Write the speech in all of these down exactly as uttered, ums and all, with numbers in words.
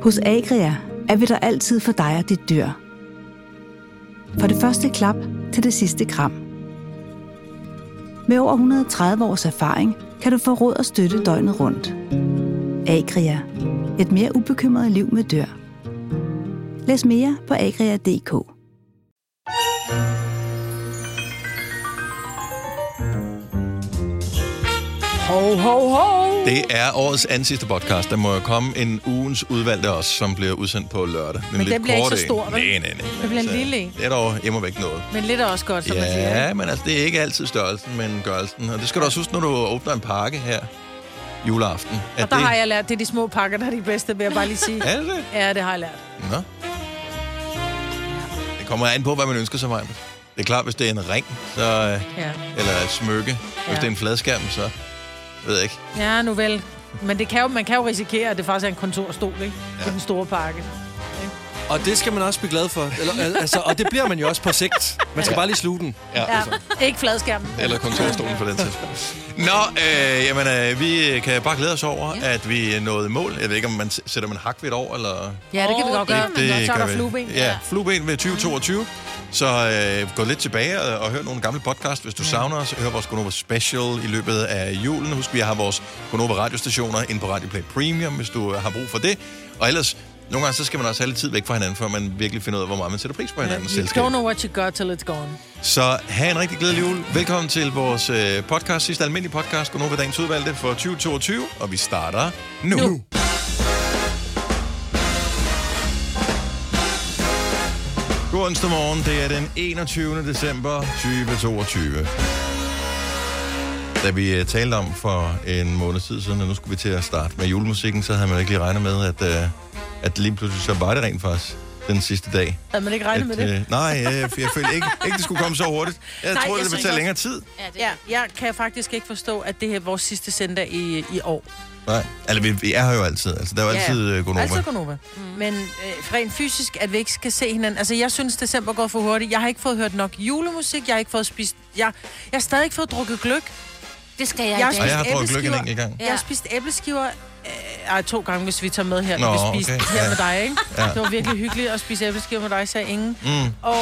Hos Agria er vi der altid for dig og dit dyr. For det første klap til det sidste kram. Med over et hundrede og tredive års erfaring kan du få råd og støtte døgnet rundt. Agria. Et mere ubekymret liv med dyr. Læs mere på agria punktum d k. Ho, ho, ho! Det er årets anden sidste podcast. Der må jo komme en ugens udvalgte også, som bliver udsendt på lørdag. Men det bliver ikke så stor, vel? Nej, nej, nej. Det bliver en lille en. Det er dog hjemme væk noget. Men lidt er også godt, som ja, man siger. Ja, men altså, det er ikke altid størrelsen, men gørelsen. Og det skal du også huske, når du åbner en pakke her juleaften. Og der det... har jeg lært, det er de små pakker, der er de bedste, vil jeg bare lige sige. Er det det? Ja, det har jeg lært. Nå. Det kommer an på, hvad man ønsker sig, Maja. Det er klart, hvis det er en ring, så, ja. Eller et smykke. Hvis ja. det er en fladskærm, så ved jeg ikke. Ja, nu vel. Men det kan jo, man kan jo risikere, at det faktisk er en kontorstol, ikke? Ja. På den store pakke. Og det skal man også blive glad for. Eller, altså, og det bliver man jo også på sigt. Man skal ja. bare lige sluge den. Ja. Ja. Ikke fladskærmen. Eller kontorstolen for den tidspunkt. Nå, øh, jamen, øh, vi kan bare glæde os over, ja. at vi nåede mål. Jeg ved ikke, om man sætter man hak ved et år, eller... Ja, det kan vi godt gøre, det, det men så er der flueben. Ja, flueben ved tyve toogtyve. Så øh, gå lidt tilbage og, og hør nogle gamle podcast, hvis du ja. savner os. Hør vores Gonova Special i løbet af julen. Husk, vi har vores Gonova radiostationer inde på Radio Play Premium, hvis du har brug for det. Og ellers... Nogle gange så skal man også have lidt tid væk fra hinanden, før man virkelig finder ud af, hvor meget man sætter pris på hinandens yeah, selskab. You don't know what you got till it's gone. Så have en rigtig glædelig jul. Velkommen til vores øh, podcast, sidste almindelige podcast, Gonova Dagens Udvalgte for tyve toogtyve, og vi starter nu. nu. God onsdag morgen, det er den enogtyvende december tyve toogtyve. Da vi uh, talte om for en måned tid siden, at nu skulle vi til at starte med julemusikken, så havde man ikke lige regnet med, at, uh, at lige pludselig så var det rent faktisk den sidste dag. Havde man ikke regnet at, med det? Uh, nej, jeg, jeg, jeg følte ikke, ikke, det skulle komme så hurtigt. Jeg nej, troede, det ville tage længere tid. Ja, det... ja, jeg kan faktisk ikke forstå, at det her er vores sidste sender i, i år. Nej, altså vi, vi er her jo altid. Altså, der er jo ja, altid uh, Gonova. altid Gonova. Mm. Men øh, rent fysisk, at vi ikke skal se hinanden. Altså, jeg synes, december går for hurtigt. Jeg har ikke fået hørt nok julemusik. Jeg har ikke fået spist... Jeg, jeg har stadig ikke fået drukket gløgg. Det skal jeg, jeg i dag. Jeg har drukket gløgg en enkelt gang. Ja. Jeg har spist æbleskiver... Øh, ej, to gange, hvis vi tager med her, Nå, når vi spiste okay. her ja. med dig, ikke? Ja. Det var virkelig hyggeligt at spise æbleskiver med dig, sagde ingen. Mm. Og...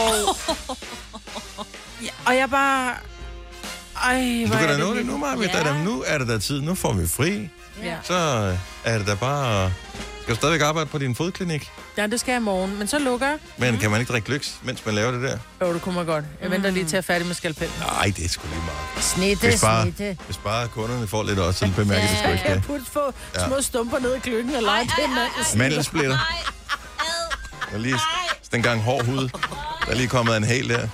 ja, og jeg bare... Ej, du kan da nå det nu, Maja. Ja. Nu er det der tid. Nu får vi fri. Ja. Så er det da bare... Skal du stadigvæk arbejde på din fodklinik? Ja, det skal jeg i morgen, men så lukker jeg. Men kan man ikke drikke lyks, mens man laver det der? Jo, det kunne man godt. Jeg venter lige til at færdig med skalpellen. Nej, det er sgu lige meget. Snitte, hvis bare, snitte. Hvis bare kunderne får lidt også, så bemærker det sgu ikke. Kan jeg putte få ja. små stumper ned i kløkken og lege det med? Mandelsplitter. Der er lige den gang hård hud. Der er lige kommet en hæl der.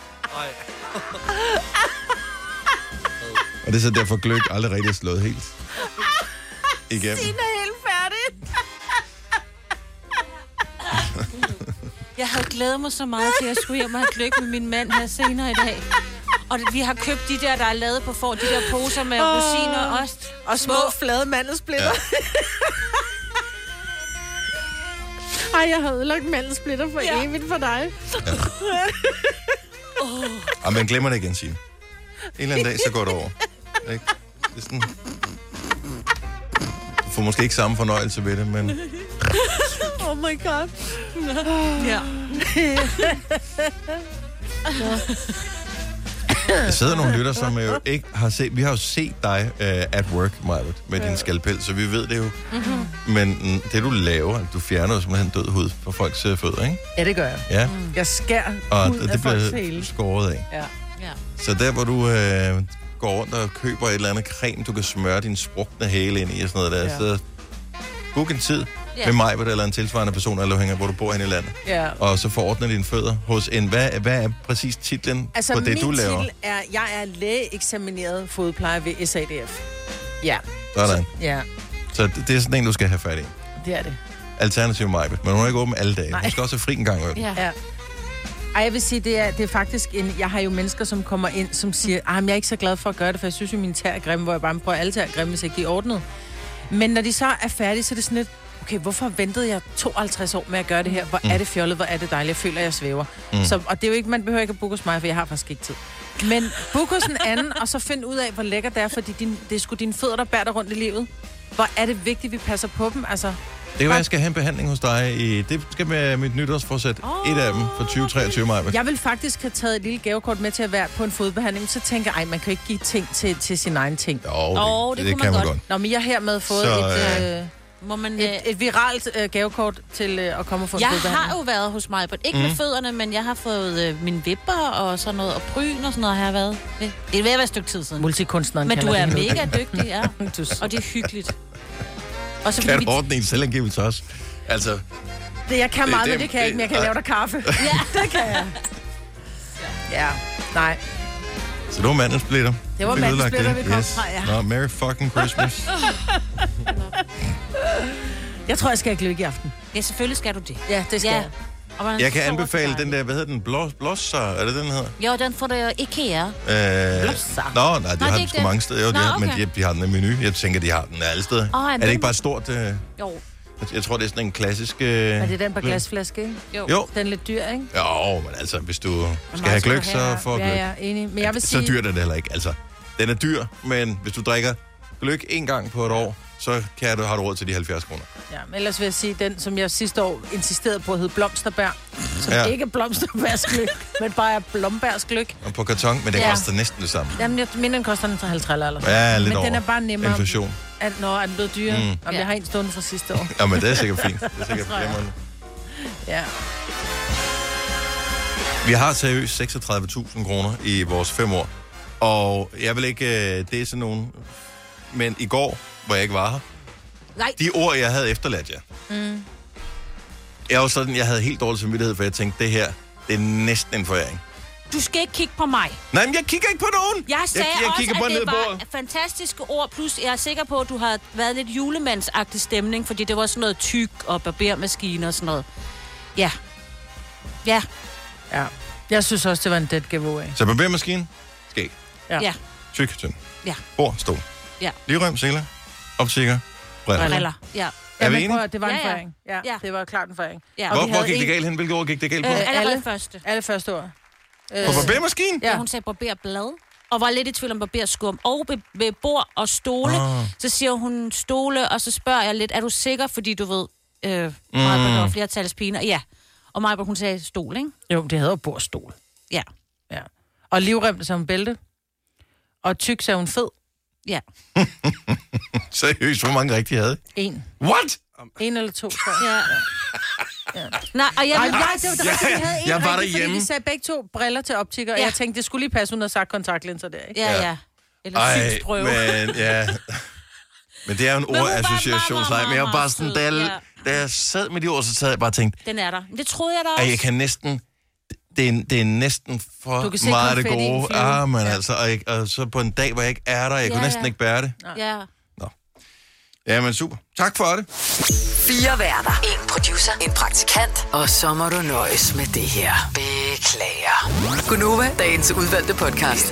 Og det er så derfor gløk aldrig rigtig slået helt igennem. Signe er helt færdig. Jeg havde glædet mig så meget til, at jeg skulle hjem og have gløgg med min mand her senere i dag. Og vi har købt de der, der er lavet på for, de der poser med oh. rosiner og ost. Og små, flade mandelsplitter. Ja. Ej, jeg har ødelagt mandelsplitter for ja. evigt for dig. Ja. oh. Ej, men glemmer det igen, Signe. En eller anden dag, så går det over. Ikke? Det er sådan... Du får måske ikke samme fornøjelse ved det, men... Oh my god. Ja. Der sidder nogle lytter, som jo ikke har set... Vi har jo set dig uh, at work, Majbert, med din skalpel, så vi ved det jo. Mm-hmm. Men det, du laver, du fjerner jo simpelthen død hud på folks uh, fødder, ikke? Ja, det gør jeg. Ja. Mm. Jeg skærer og hud det, af folks bliver hele. Skåret af. Ja. Ja. Så der, hvor du uh, går rundt og køber et eller andet creme, du kan smøre din sprukne hæle ind i og sådan noget der, ja. Så book en tid yeah. med mig eller en tilsvarende person, eller hænger, hvor du bor hen i landet. Yeah. Og så forordner dine fødder hos en... Hvad, hvad er præcis titlen altså, på det, du laver? Altså, min titel er, jeg er lægeeksamineret fodplejer ved S A D F. Ja. Sådan. Ja. Så det, det er sådan en, du skal have fat i. Det er det. Alternativ Majbet. Men hun er ikke åben alle dage. Nej. Hun skal også have fri en gang. Ja. ja. Ej, jeg vil sige, det er, det er faktisk en... Jeg har jo mennesker, som kommer ind, som siger, ah, jeg er ikke så glad for at gøre det, for jeg synes jo, mine tær er grimme, hvor jeg bare prøver alle tær er grimme, hvis ikke de er ordnet. Men når de så er færdige, så er det sådan lidt, okay, hvorfor ventede jeg tooghalvtreds år med at gøre det her? Hvor mm. er det fjollet, hvor er det dejligt, jeg føler, jeg svæver. Mm. Så, og det er jo ikke, man behøver ikke at booke hos mig, for jeg har faktisk ikke tid. Men book hos en anden, og så find ud af, hvor lækker det er, fordi din, det er sgu dine fødder, der bærer dig rundt i livet. Hvor er det vigtigt, vi passer på dem, altså... kan være, jeg skal have en behandling hos dig. I, det skal være mit nytårsforsæt. Oh, et af dem for tyve treogtyve maj. Jeg vil faktisk have taget et lille gavekort med til at være på en fodbehandling. Så tænker jeg, ej, man kan jo ikke give ting til, til sin egen ting. Jo, det, oh, det, det, det kan man godt. godt. Nå, men jeg har hermed fået så, et... Øh, Må man, et, et viralt øh, gavekort til øh, at komme og få en jeg fodbehandling. Jeg har jo været hos mig, men ikke mm. med fødderne, men jeg har fået øh, mine vipper og sådan noget, og bryn og sådan noget har jeg været ved. Det er ved at være et stykke tid siden. Multikunstneren. Men du er mega dygtig, ja. Og det er hyggeligt. Og så kan du ordne en selvangivelse også? Altså... Det, jeg kan meget, det, men det kan jeg ikke, men jeg kan lave dig kaffe. Ja, det kan jeg. Ja, nej. Så det var mandensplitter. Det var mandensplitter, vi kom yes. fra, ja. Nå, Merry fucking Christmas. Jeg tror, jeg skal have gløgg i aften. Ja, selvfølgelig skal du det. Ja, det skal ja. jeg. Jeg kan anbefale den der, hvad hedder den? Blosser, er det den hedder? Jo, den får det IKEA. Øh, Blosser. Nå, nej, de Nå, har den sgu mange steder. Jo, Nå, de har, okay. Men de, de har den i menu. Jeg tænker, de har den alle steder. Oh, er det ikke bare et stort... Øh... Jo. Jeg tror, det er sådan en klassisk... Øh... Er det den på glasflaske, ikke? Jo. jo. Den er lidt dyr, ikke? Jo, men altså, hvis du skal have gløgg, så får gløgg. Ja, ja, enig. Men jeg vil sige... Så dyr er det heller ikke. Altså, den er dyr, men hvis du drikker gløgg en gang på et år, så kan du, har du råd til de halvfjerds kroner. Ja, men ellers vil jeg sige, den, som jeg sidste år insisterede på, hed blomsterbær. Som ja. ikke er blomsterbærsgløgg, men bare er blombergsgløgg. Og på karton, men det ja. koster næsten det samme. Jamen, jeg mener, den koster den til halvtreds eller sådan. Ja, lidt men over. den er bare nemmere. Inflation. At, nå, er den blevet dyrere? Mm. Jamen, ja. Jeg har en stående fra sidste år. Ja, men det er sikkert fint. Det er sikkert glemrende. Ja. Vi har seriøst seksogtredive tusind kroner i vores fem år. Og jeg vil ikke... Det er sådan nogen... Men i går, hvor jeg ikke var her, Nej. De ord, jeg havde efterladt jer. Mm. Jeg var sådan, jeg havde helt dårlig samvittighed, for jeg tænkte, det her, det er næsten en foræring. Du skal ikke kigge på mig. Nej, men jeg kigger ikke på nogen. Jeg sagde jeg, jeg også, kigger at det var bordet. fantastiske ord, plus jeg er sikker på, at du har været lidt julemandsagtig stemning, fordi det var sådan noget tyk og barbermaskine og sådan noget. Ja. Ja. Ja. Jeg synes også, det var en dead giveaway. Så barbermaskine, skæg. Ja. ja. Tyk, tynd. Ja. Bord, stol. Ja. Livrem, sele, optikker, briller. Briller, ja. Er vi enige? Det var en ja, ja. foræring. Ja, ja, det var klart en foræring. Ja. Hvor, hvor gik det galt hen? Hvilke ord gik det galt på? Øh, allerede første. Alle første ord. På barbermaskinen? Ja. Hun sagde barberblad, og var lidt i tvivl om barberskum. Og ved, ved bord og stole, oh. så siger hun stole, og så spørger jeg lidt, er du sikker? Fordi du ved, øh, mm. Majbert, der var flertalspiner. Ja. Og Majbert, hun sagde stol, ikke? Jo, det hedder bord og stol. Ja. Ja. Og livrem som bælte. Og tyk sagde hun fed. Ja. Seriøst, hvor mange rigtige havde? En. What? En eller to. Ja. Ja. Nej, og jeg... Ej, nej, det var det rigtigt, vi havde en jeg var rigtig, derhjemme. fordi de sagde begge to briller til optikker, ja. Og jeg tænkte, det skulle lige passe, hun havde sagt kontaktlinser der, ikke? Ja, ja. Eller Ej, synsprøve. men, ja. Men det er jo en ordassociationsleg, men jeg var bare sådan, da jeg, ja. da jeg sad med de ord, så sad jeg bare og tænkte... Den er der. Det troede jeg da også. Ej, jeg kan næsten... Det er, det er næsten for meget det gode. Ah, men ja. altså, og, jeg, og så på en dag, hvor jeg ikke er der, jeg ja, kunne næsten ja. ikke bære det. Ja. Nå. Jamen, super. Tak for det. Fire værter. En producer. En praktikant. Og så må du nøjes med det her. Beklager. Gunova, dagens udvalgte podcast.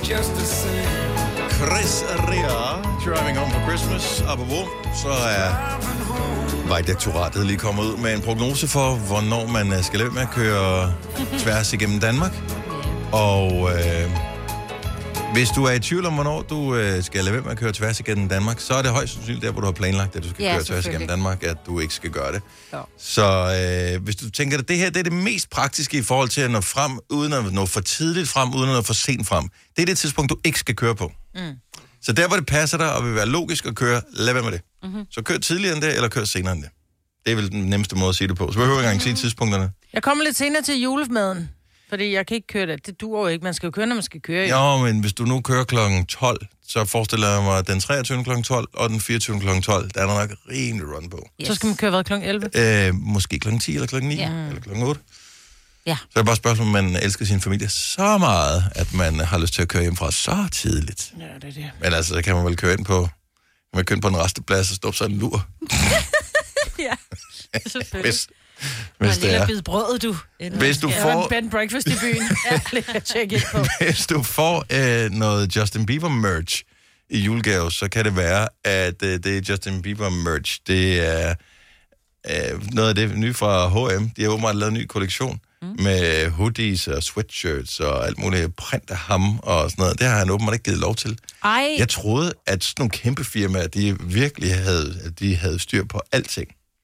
Chris Rea, Driving Home for Christmas. Apropos, så er Vejdirektoratet lige kommet ud med en prognose for, hvornår man skal lade med at køre tværs igennem Danmark. Og øh, hvis du er i tvivl om, hvornår du øh, skal lade med at køre tværs igennem Danmark, så er det højst sandsynligt der, hvor du har planlagt, at du skal ja, køre tværs igennem Danmark, at du ikke skal gøre det. Ja. Så øh, hvis du tænker, at det her det er det mest praktiske i forhold til at nå frem, uden at nå for tidligt frem, uden at nå for sent frem. Det er det tidspunkt, du ikke skal køre på. Mm. Så der, hvor det passer dig og vil være logisk at køre, lad være med det. Mm-hmm. Så kør tidligere end det, eller kør senere end det. Det er vel den nemmeste måde at sige det på. Så behøver jeg ikke engang sige tidspunkterne. Jeg kommer lidt senere til julemaden, fordi jeg kan ikke køre det. Det duer jo ikke. Man skal jo køre, når man skal køre. Jo, men hvis du nu kører klokken tolv, så forestiller jeg mig den treogtyvende klokken tolv og den fireogtyvende klokken tolv. Der er der nok rimelig run på. Yes. Så skal man køre hvad, klokken elleve? Øh, måske klokken ti eller klokken ni, ja. Eller klokken otte. Ja. Så er det bare et spørgsmål, om man elsker sin familie så meget, at man har lyst til at køre hjem fra så tidligt. Ja, det er det. Men altså, så kan man vel køre ind på, kan man køre ind på en resteplads og stoppe sådan en lur. Ja, selvfølgelig. Hvis, hvis det er. Brød, du. Hvis du får... en bed and breakfast i byen. Ja, check it på. Hvis du får øh, noget Justin Bieber merch i julegave, så kan det være, at øh, det er Justin Bieber merch. Det er øh, noget af det nye fra H og M. De har åbenbart lavet en ny kollektion mm. med hoodies og sweatshirts og alt muligt print af ham og sådan noget. Det har han åbenbart ikke givet lov til. Ej. Jeg troede, at sådan nogle kæmpe firmaer, de virkelig havde, de havde styr på alting.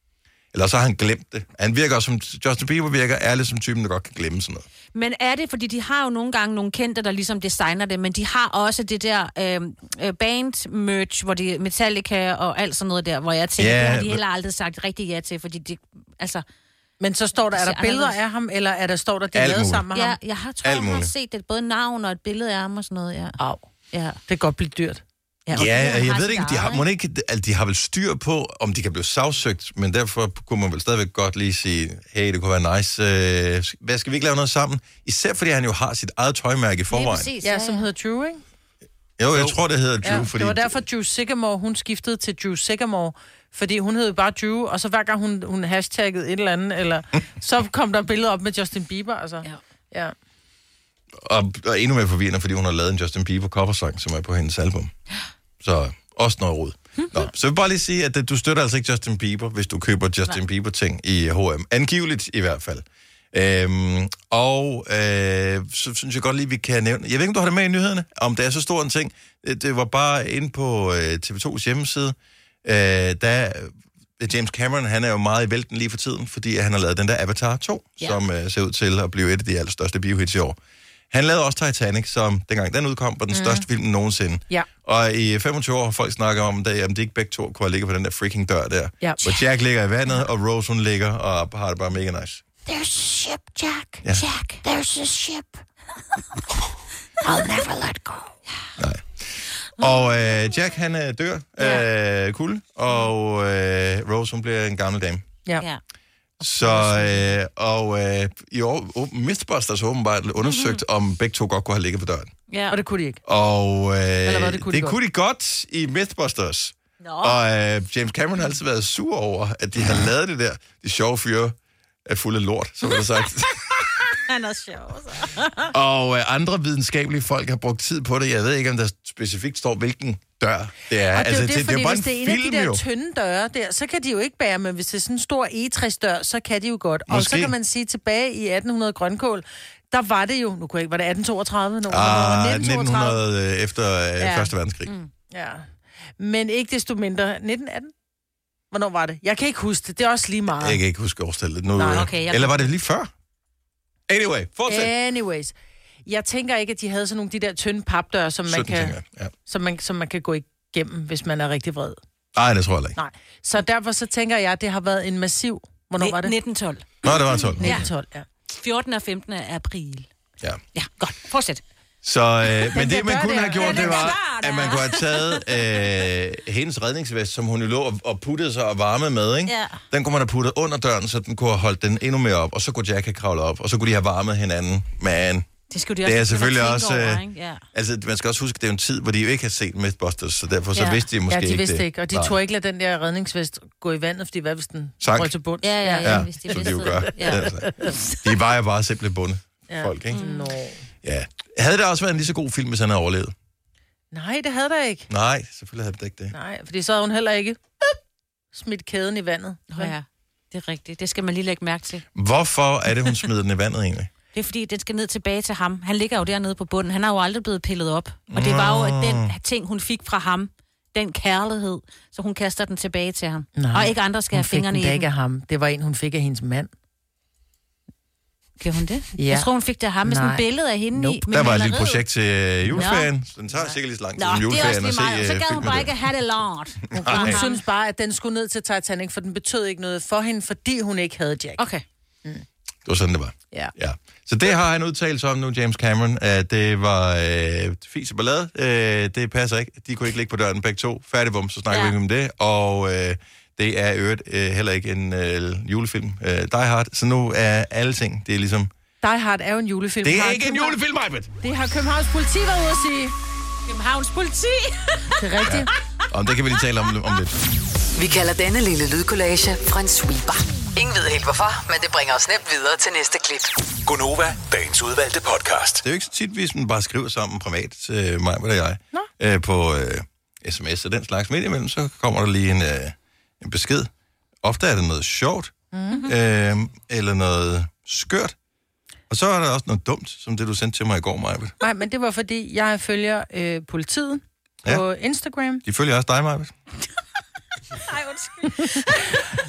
Eller så har han glemt det. Han virker også som, Justin Bieber virker ærligt som typen, der godt kan glemme sådan noget. Men er det, fordi de har jo nogle gange nogle kendte, der ligesom designer det, men de har også det der øh, band-merch, hvor de Metallica og alt sådan noget der, hvor jeg tænker, Ja, det har de men- heller aldrig sagt rigtig ja til, fordi de, altså... Men så står der, er der ser billeder anderledes. af ham, eller er der, står der, de er Alt lavet muligt. sammen med Ja, ham? jeg har, tror, Alt jeg har muligt. set det, både navn og et billede af ham og sådan noget, ja. Au. Ja, Det kan godt blive dyrt. ja, Ja, han jeg har ved sit ikke, de har, eget, må ikke, altså, de har vel styr på, om de kan blive sagsøgt, men derfor kunne man vel stadigvæk godt lige sige, hey, det kunne være nice, øh, hvad skal vi ikke lave noget sammen? Især fordi han jo har sit eget tøjmærke i Lige forvejen. præcis, Ja, som hedder Drew, ikke? Jo, jeg tror, det hedder Drew, Ja, fordi... det var derfor, Drew Sycamore, hun skiftede til Drew Sycamore, fordi hun hed jo bare Drew, og så hver gang hun, hun hashtaggede et eller andet, eller, så kom der billeder op med Justin Bieber, altså. Ja. Ja. Og, og endnu mere forvirrende, fordi hun har lavet en Justin Bieber coversang, som er på hendes album. Så også noget rod. Nå, så jeg vil bare lige sige, at du støtter altså ikke Justin Bieber, hvis du køber Justin Bieber-ting i H og M. Angiveligt i hvert fald. Øhm, og øh, så synes jeg godt lige, vi kan nævne... Jeg ved ikke, om du har det med i nyhederne, om det er så stor en ting. Det, det var bare inde på øh, T V to's hjemmeside. Øh, der, James Cameron, han er jo meget i vælten lige for tiden, fordi han har lavet den der Avatar to, Ja. som øh, ser ud til at blive et af de allerstørste biohits i år. Han lavede også Titanic, som dengang den udkom, var den mm. største film nogensinde. Ja. Og i femogtyve år har folk snakket om, at jamen, de ikke begge to kunne have ligget på den der freaking dør der. Ja. Hvor Jack ligger i vandet, og Rose hun ligger og har det bare mega nice. There's a ship, Jack. Ja. Jack, there's a ship. I'll never let go. Nej. Og øh, Jack, han øh, dør af øh, kulde, og øh, Rose, hun bliver en gammel dame. Ja. Ja. Så, øh, og øh, i år, Mythbusters åbenbart undersøgt, mm-hmm. om begge to godt kunne have ligget på døren. Ja. Og det kunne de ikke. Og øh, hvad, det kunne de det godt. kunne de godt i Mythbusters. Nå. Og øh, James Cameron har altid været sur over, at de har lavet det der. De sjove fyre er fulde af lort, som det sagt. Han er sjov, så. Og øh, andre videnskabelige folk har brugt tid på det. Jeg ved ikke, om der specifikt står, hvilken dør det er. Og det er jo det, det, fordi er jo bare hvis en det er en af film, de der jo. tynde døre der, så kan de jo ikke bære, men hvis det er sådan en stor egetræsdør, så kan de jo godt. Og Måske. så kan man sige, tilbage i atten hundrede grønkål, der var det jo, nu kunne jeg ikke, var det atten toogtredive? Nogen, Ah, nitten toogtredive? nitten hundrede øh, efter øh, Ja. første verdenskrig. Mm. Ja, men ikke desto mindre. nitten atten? Hvornår var det? Jeg kan ikke huske det, det er også lige meget. Jeg kan ikke huske årstallet nu. Nej, øh, okay, jeg- Eller var det lige før? Anyway, fortsæt. Anyways. Jeg tænker ikke, at de havde sådan nogle de der tynde papdøre, som man, sytten, kan, tænker jeg. Ja. som, man, som man kan gå igennem, hvis man er rigtig vred. Nej, det tror jeg ikke. Nej. Så derfor så tænker jeg, at det har været en massiv... Hvornår var det? nitten tolv. Nå, det var tolv. nitten tolv, ja. fjortende og femtende april. Ja. Ja, godt. Fortsæt. Så, øh, men det, der man dør kunne der. have gjort, Ja, det den var, der dør at man der. kunne have taget øh, hendes redningsvest, som hun jo lå og, og puttede sig og varmede med, ikke? Ja. Den kunne man have puttet under døren, så den kunne have holdt den endnu mere op, og så kunne Jack have kravlet op, og så kunne de have varmet hinanden. Men Det, skulle de det er begynde selvfølgelig at også... tænke over, Øh, ikke? Ja. altså, man skal også huske, at det er jo en tid, hvor de jo ikke har set Mythbusters, så derfor så Ja. vidste de måske Ja, de ikke vidste det. ikke, og de Nej. turde ikke lade den der redningsvest gå i vandet, fordi hvad hvis den Sank. røg til bunds? Ja, ja, ja, Ja, hvis de som de vidste jo det. gør. Ja. Altså. De var jo bare simpelthen bunde Ja. folk, ikke? Nå. Ja. Havde det også været en lige så god film, hvis han havde overlevet? Nej, det havde der ikke. Nej, selvfølgelig havde det ikke det. Nej, fordi så havde hun heller ikke smidt kæden i vandet. Nå ja, det er rigtigt. Det skal man lige lægge mærke til. Hvorfor er det, hun smider den i vandet egentlig? Det er fordi, den skal ned tilbage til ham. Han ligger jo dernede på bunden. Han har jo aldrig blevet pillet op. Og det var jo den ting, hun fik fra ham. Den kærlighed. Så hun kaster den tilbage til ham. Nej, og ikke andre skal hun have fik fingrene den i da den. ikke af ham. Det var en, hun fik af hendes mand. Gjorde hun det? Ja. Jeg tror, hun fik det af ham med sådan et Nej. billede af hende Nope. i. med Der var et lille maleriet. projekt til øh, juleferien, så den tager sikkert lige så lang tid Nå, som det er også juleferien lige at se meget. Så øh, gad hun filmen bare der. ikke have det lort. Og hun synes bare, at den skulle ned til Titanic, for den betød ikke noget for hende, fordi hun ikke havde Jack. Okay. Det var sådan, det var. Ja. Ja. Så det har han udtalt sig om nu, James Cameron, at det var øh, fis og ballade. Øh, det passer ikke. De kunne ikke ligge på døren begge to. Færdigbom, så snakker Ja. vi ikke om det. Og øh, det er i øvrigt øh, heller ikke en øh, julefilm. Øh, Die Hard. Så nu er alle ting, det er ligesom... Die Hard er jo en julefilm. Det er Har ikke en København- julefilm, Majbet! Det har Københavns politi været ude at sige. Københavns politi. Det er rigtigt. Om det kan vi lige tale om, om lidt. Vi kalder denne lille lydkollage en sweeper. Ingen ved helt hvorfor, men det bringer os nemt videre til næste klip. Gonova, dagens udvalgte podcast. Det er jo ikke så tit, hvis man bare skriver sammen privat, øh, mig og jeg, øh, på øh, sms og den slags midt imellem, så kommer der lige en, øh, en besked. Ofte er det noget sjovt, mm-hmm. øh, eller noget skørt. Og så er der også noget dumt, som det, du sendte til mig i går, Majbet. Nej, men det var fordi, jeg følger øh, politiet Ja. på Instagram. De følger også dig, Majbet. Nej, undskyld.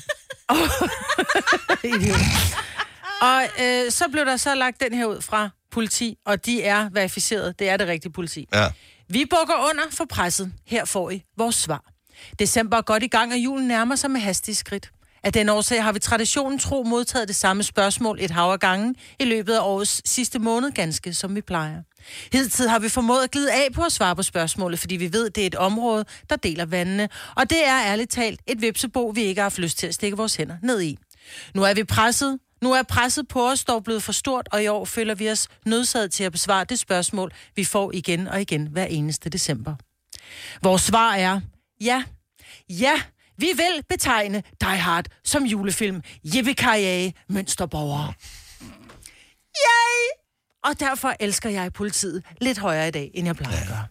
Og øh, så blev der så lagt den her ud fra politi, og de er verificeret. Det er det rigtige politi. Ja. Vi bukker under for presset. Her får I vores svar. December er godt i gang, og julen nærmer sig med hastige skridt. Af den årsag har vi traditionen tro modtaget det samme spørgsmål et hav af gange i løbet af årets sidste måned, ganske som vi plejer. Hidtil har vi formået at glide af på at svare på spørgsmålet, fordi vi ved, det er et område, der deler vandene. Og det er ærligt talt et vipsebo, vi ikke har haft lyst til at stikke vores hænder ned i. Nu er vi presset. Nu er presset på os dog blevet for stort, og i år føler vi os nødsaget til at besvare det spørgsmål, vi får igen og igen hver eneste december. Vores svar er, ja, ja, vi vil betegne Die Hard som julefilm. Yippie-ki-yay, mønsterborgere. Yay! Og derfor elsker jeg politiet lidt højere i dag, end jeg plejer at gøre.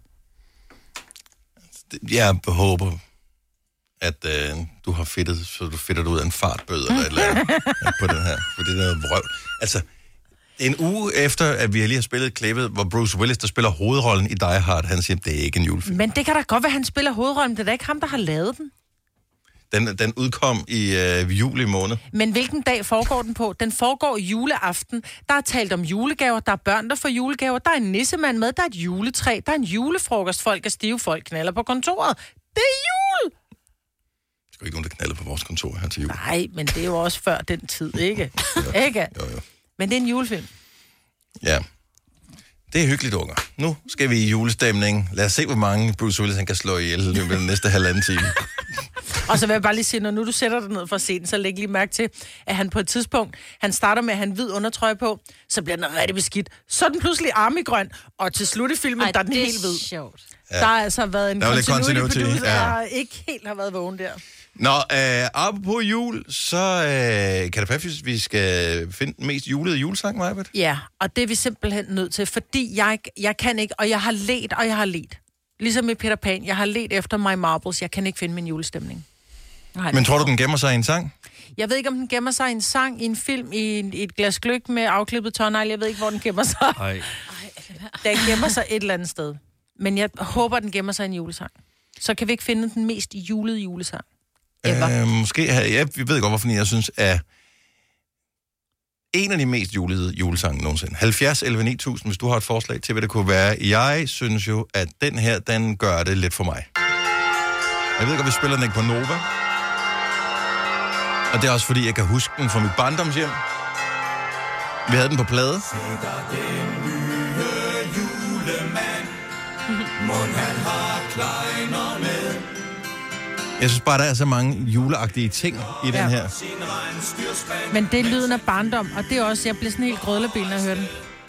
Jeg håber, at øh, du har fedtet, så du fedter ud af en fartbøde eller et eller andet på den her. For det er noget vrøv. Altså, en uge efter, at vi lige har spillet klippet, hvor Bruce Willis, der spiller hovedrollen i Die Hard, han siger, det er ikke en julefilm. Men det kan da godt være, at han spiller hovedrollen. Det er da ikke ham, der har lavet den. Den, den udkom i øh, juli måned. Men hvilken dag foregår den på? Den foregår juleaften. Der er talt om julegaver, der er børn, der får julegaver, der er en nissemand med, der er et juletræ, der er en julefrokost, folk er stive, folk knaller på kontoret. Det er jul! Der er ikke nogen, der knaller på vores kontor her til jul. Nej, men det er jo også før den tid, ikke? jo. Ikke? Jo, jo. Men det er en julefilm. Ja. Det er hyggeligt, unger. Nu skal vi i julestemning. Lad os se, hvor mange Bruce Willis han kan slå ihjel i løbet af den næste halvanden time. Og så vil jeg bare lige sige, når nu du sætter dig ned for scenen, så læg lige mærke til, at han på et tidspunkt, han starter med at have en hvid undertrøje på, så bliver den rigtig beskidt. Så er den pludselig armigrøn, og til slut i filmen, Ej, der er den det er helt hvid. sjovt. Ja. Der har altså været en Der var lidt continuity continuity, producer, ja. der ikke helt har været vågen der. Nå, øh, apropos jul, så øh, kan det faktisk, vi skal finde den mest julede julesang, Majbert? Ja, og det er vi simpelthen nødt til, fordi jeg, jeg kan ikke, og jeg har let, og jeg har let. Ligesom med Peter Pan, jeg har let efter My Marbles, jeg kan ikke finde min julestemning. Nej, Men tror du, den gemmer sig i en sang? Jeg ved ikke, om den gemmer sig i en sang, i en film, i, en, i et glas gløgg med afklippet tårnegl. Jeg ved ikke, hvor den gemmer sig. Nej. Den gemmer sig et eller andet sted. Men jeg håber, den gemmer sig i en julesang. Så kan vi ikke finde den mest julede julesang. Øh, måske, har- ja, vi ved godt, hvorfor jeg synes, at en af de mest julede julesange nogensinde. halvfjerds elleve ni tusind, hvis du har et forslag til, hvad det kunne være. Jeg synes jo, at den her, den gør det lidt for mig. Jeg ved godt, vi spiller den ikke på Nova. Og det er også fordi, jeg kan huske den fra mit barndomshjem. Vi havde den på plade. Jeg synes bare, der er så mange juleagtige ting i den Ja. her. Men det er lyden af barndom, og det er også, jeg bliver sådan helt grødlebil, når jeg hører den.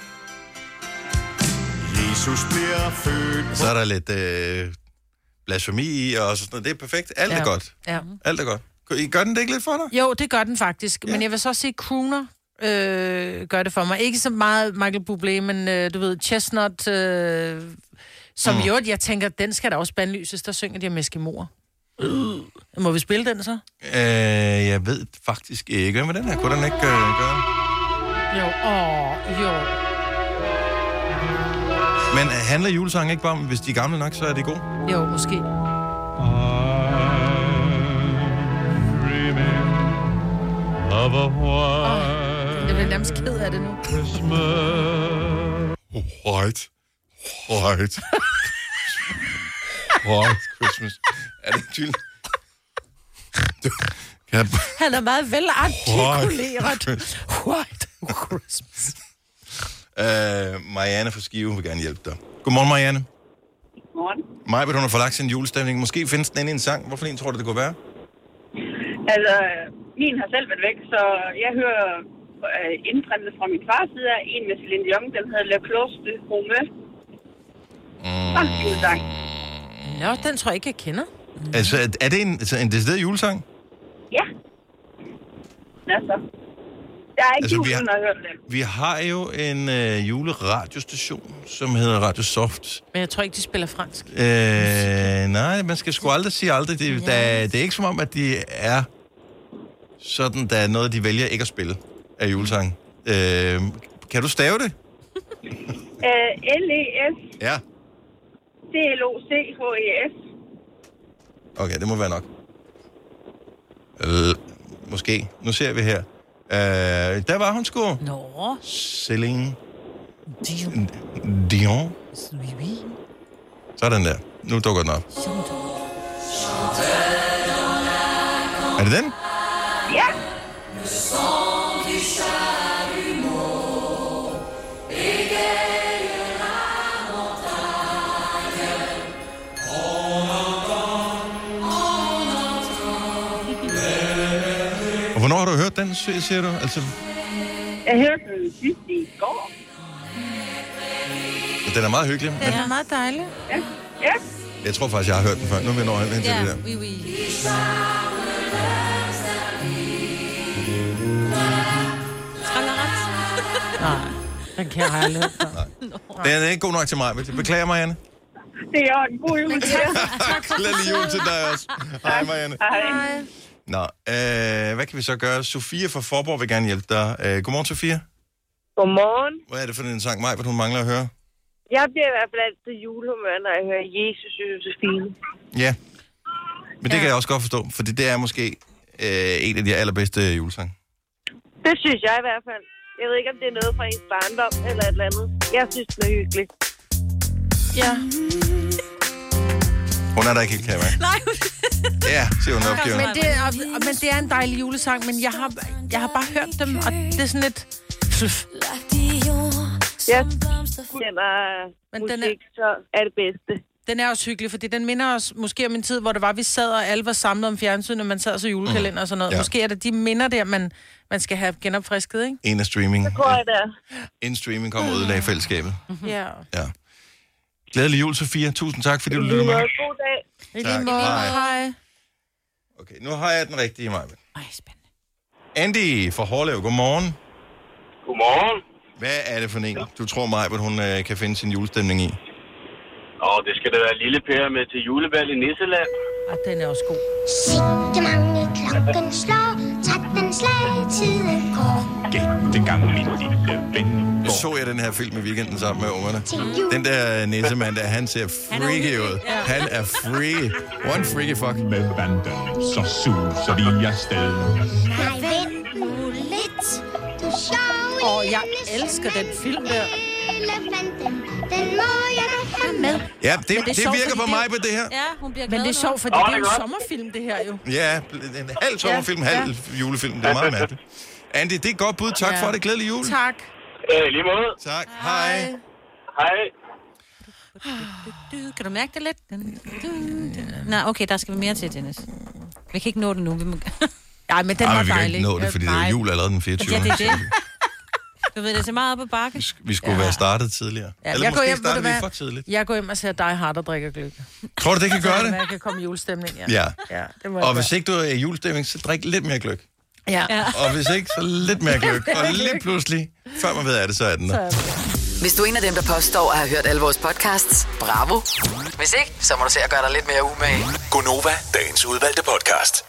Jesus bliver født. Så er der lidt øh, blasfemi i, og sådan noget. Det er perfekt. Alt er Ja. godt. Ja. Alt er godt. Gør den det ikke lidt for dig? Jo, det gør den faktisk. Ja. Men jeg vil så sige, Crooner øh, gør det for mig. Ikke så meget Michael Bublé, men øh, du ved, Chestnut, øh, som mm. jo, jeg tænker, den skal da også bandlyses. Der synger de om Eskimoer. Øh. Må vi spille den så? Øh, jeg ved faktisk ikke. Hvad med den her? Kunne den ikke øh, gøre? Jo, åh, jo. Men øh, handler julesangen ikke bare om, hvis de er gamle nok, så er de gode? Jo, måske. Of a Oh, jeg bliver nærmest ked af det nu. White. White. White Christmas. Er det tydeligt? Du, kan jeg... Han er meget velartikuleret. White Christmas. Uh, Marianne fra Skive vil gerne hjælpe dig. Godmorgen, Marianne. Godmorgen. Maja, vil hun har forlagt sin julestemning. Måske findes den inde i en sang. Hvorfor en tror du, det kunne være? Altså, min har selv været væk, så jeg hører øh, indprintet fra min fars side af en med Celine Dion, den hedder Le Clos de Romeu. Mm. Fransk julesang. Nå, den tror jeg ikke, jeg kender. Altså, er det en, altså, en decideret julesang? Ja. Altså. Jeg er ikke Altså, altså, vi jul, har- når jeg hører den. Vi har jo en øh, juleradiostation, som hedder Radio Soft. Men jeg tror ikke, de spiller fransk. Øh, nej, man skal sgu aldrig sige aldrig. Det, yes. der, det er ikke som om, at de er sådan, der er noget, de vælger ikke at spille af julesang. Øh, kan du stave det? Øh, L E S Ja. C L O C H E S. Okay, det må være nok. Øh, måske. Nu ser vi her. Øh, der var hun sgu. Nå. Celine Dion. Dion. Sådan der. Nu dukker den op. Er det den? Ja. Og hvornår har du hørt den, siger du? Altså... Jeg hørte den sidst i går. Den er meget hyggelig. Den er meget dejlig. Ja. Ja. Jeg tror faktisk, jeg har hørt den før. Nu er vi nået hen til Ja, det der. oui, oui. Nej, den kan jeg aldrig hørt før. Den er ikke god nok til mig. men Beklager, Marianne. Det er en god jul til jer. Glædelig jul til dig også. Hej, Marianne. Hej. Nå, øh, hvad kan vi så gøre? Sofia fra Forborg vil gerne hjælpe dig. Øh, godmorgen, Sofia. Godmorgen. Hvad er det for en sang, Maj, hvad hun mangler at høre? Jeg bliver i hvert fald altid julehumør, når jeg hører Jesus, Josefine. Ja, men det ja. kan jeg også godt forstå, fordi det er måske øh, en af de allerbedste julesange. Det synes jeg i hvert fald. Jeg ved ikke, om det er noget fra ens barndom eller et eller andet. Jeg synes, det er hyggeligt. Ja. Hun er der ikke helt, kan jeg mærke. Nej. Ja, siger hun opgiver. Men det, er, men det er en dejlig julesang, men jeg har, jeg har bare hørt dem, og det er sådan lidt... Ja, den er Men musik, den er- så er det bedste. Den er også hyggelig, fordi den minder os måske om en tid, hvor det var, vi sad og alle var samlet om fjernsyn, og man sad så julekalender og sådan noget. Ja. Ja. Måske er det de minder der, man, man skal have genopfrisket, ikke? En af streaming. Det tror jeg, det er. En streaming kommer ud af fællesskabet. Ja. Ja. Glædelig jul, Sofia. Tusind tak, fordi du lyttede med. God dag. I Tak. lige måde. Hej. Hej. Okay, nu har jeg den rigtige, Maj. Ej, spændende. Andy fra Hårlev, godmorgen. Godmorgen. Hvad er det for en, du tror, Maj, at hun øh, kan finde sin julestemning i? Og det skal da være Lille Per med til julebal i Nisseland. Og den er også god. Sikke mange klokken slår, tretten slag, tiden går. Gæt gang min lille ven. Nu så jeg den her film i weekenden sammen med ungerne. Den der nissemand der, han ser freaky ud. Han er freaky. One freaky fuck. Med banden, så suser vi afsted. Nej, vent nu lidt. Du sjov Åh, jeg elsker den film der. elefanten, den må jeg da have med. Ja, det, det, det er sjovt, virker fordi på det- mig på det her. Ja, hun bliver glad Men det er nu. sjovt, fordi Åh, det er det jo er en godt. sommerfilm, det her jo. Ja, en halv sommerfilm, Ja, halv julefilm. Det er meget mærkeligt. Andy, det er et godt bud. Tak Ja. for det. Glædelig jul. Tak. Øh, lige måde. Tak. Hej. Hej. Du, kan du mærke det lidt? Nej, okay, der skal vi mere til, Dennis. Vi kan ikke nå det nu. Vi må... Ja, men den Nej, var men vi kan dejlig. ikke nå det, fordi det er Nej. jul allerede den fireogtyvende. Ja, det er det. Du ved, det er så meget op ad bakke. Vi skulle være startet tidligere. Ja, Eller jeg går måske hjem, ved du startede vi hvad? for tidligt. Jeg går hjem og ser dig hard og drikker gløgg. Tror du, det kan gøre det? Jeg kan komme i julestemning, ja. Ja. Ja, det må jeg Og gøre. hvis ikke du er i julestemning, så drik lidt mere gløgg. Ja. Ja. Og hvis ikke, så lidt mere gløgg. Og lidt pludselig, før man ved af det, så er den der. Hvis du er en af dem, der påstår at have hørt alle vores podcasts, bravo. Hvis ikke, så må du se at gøre dig lidt mere umage. Gonova, dagens udvalgte podcast.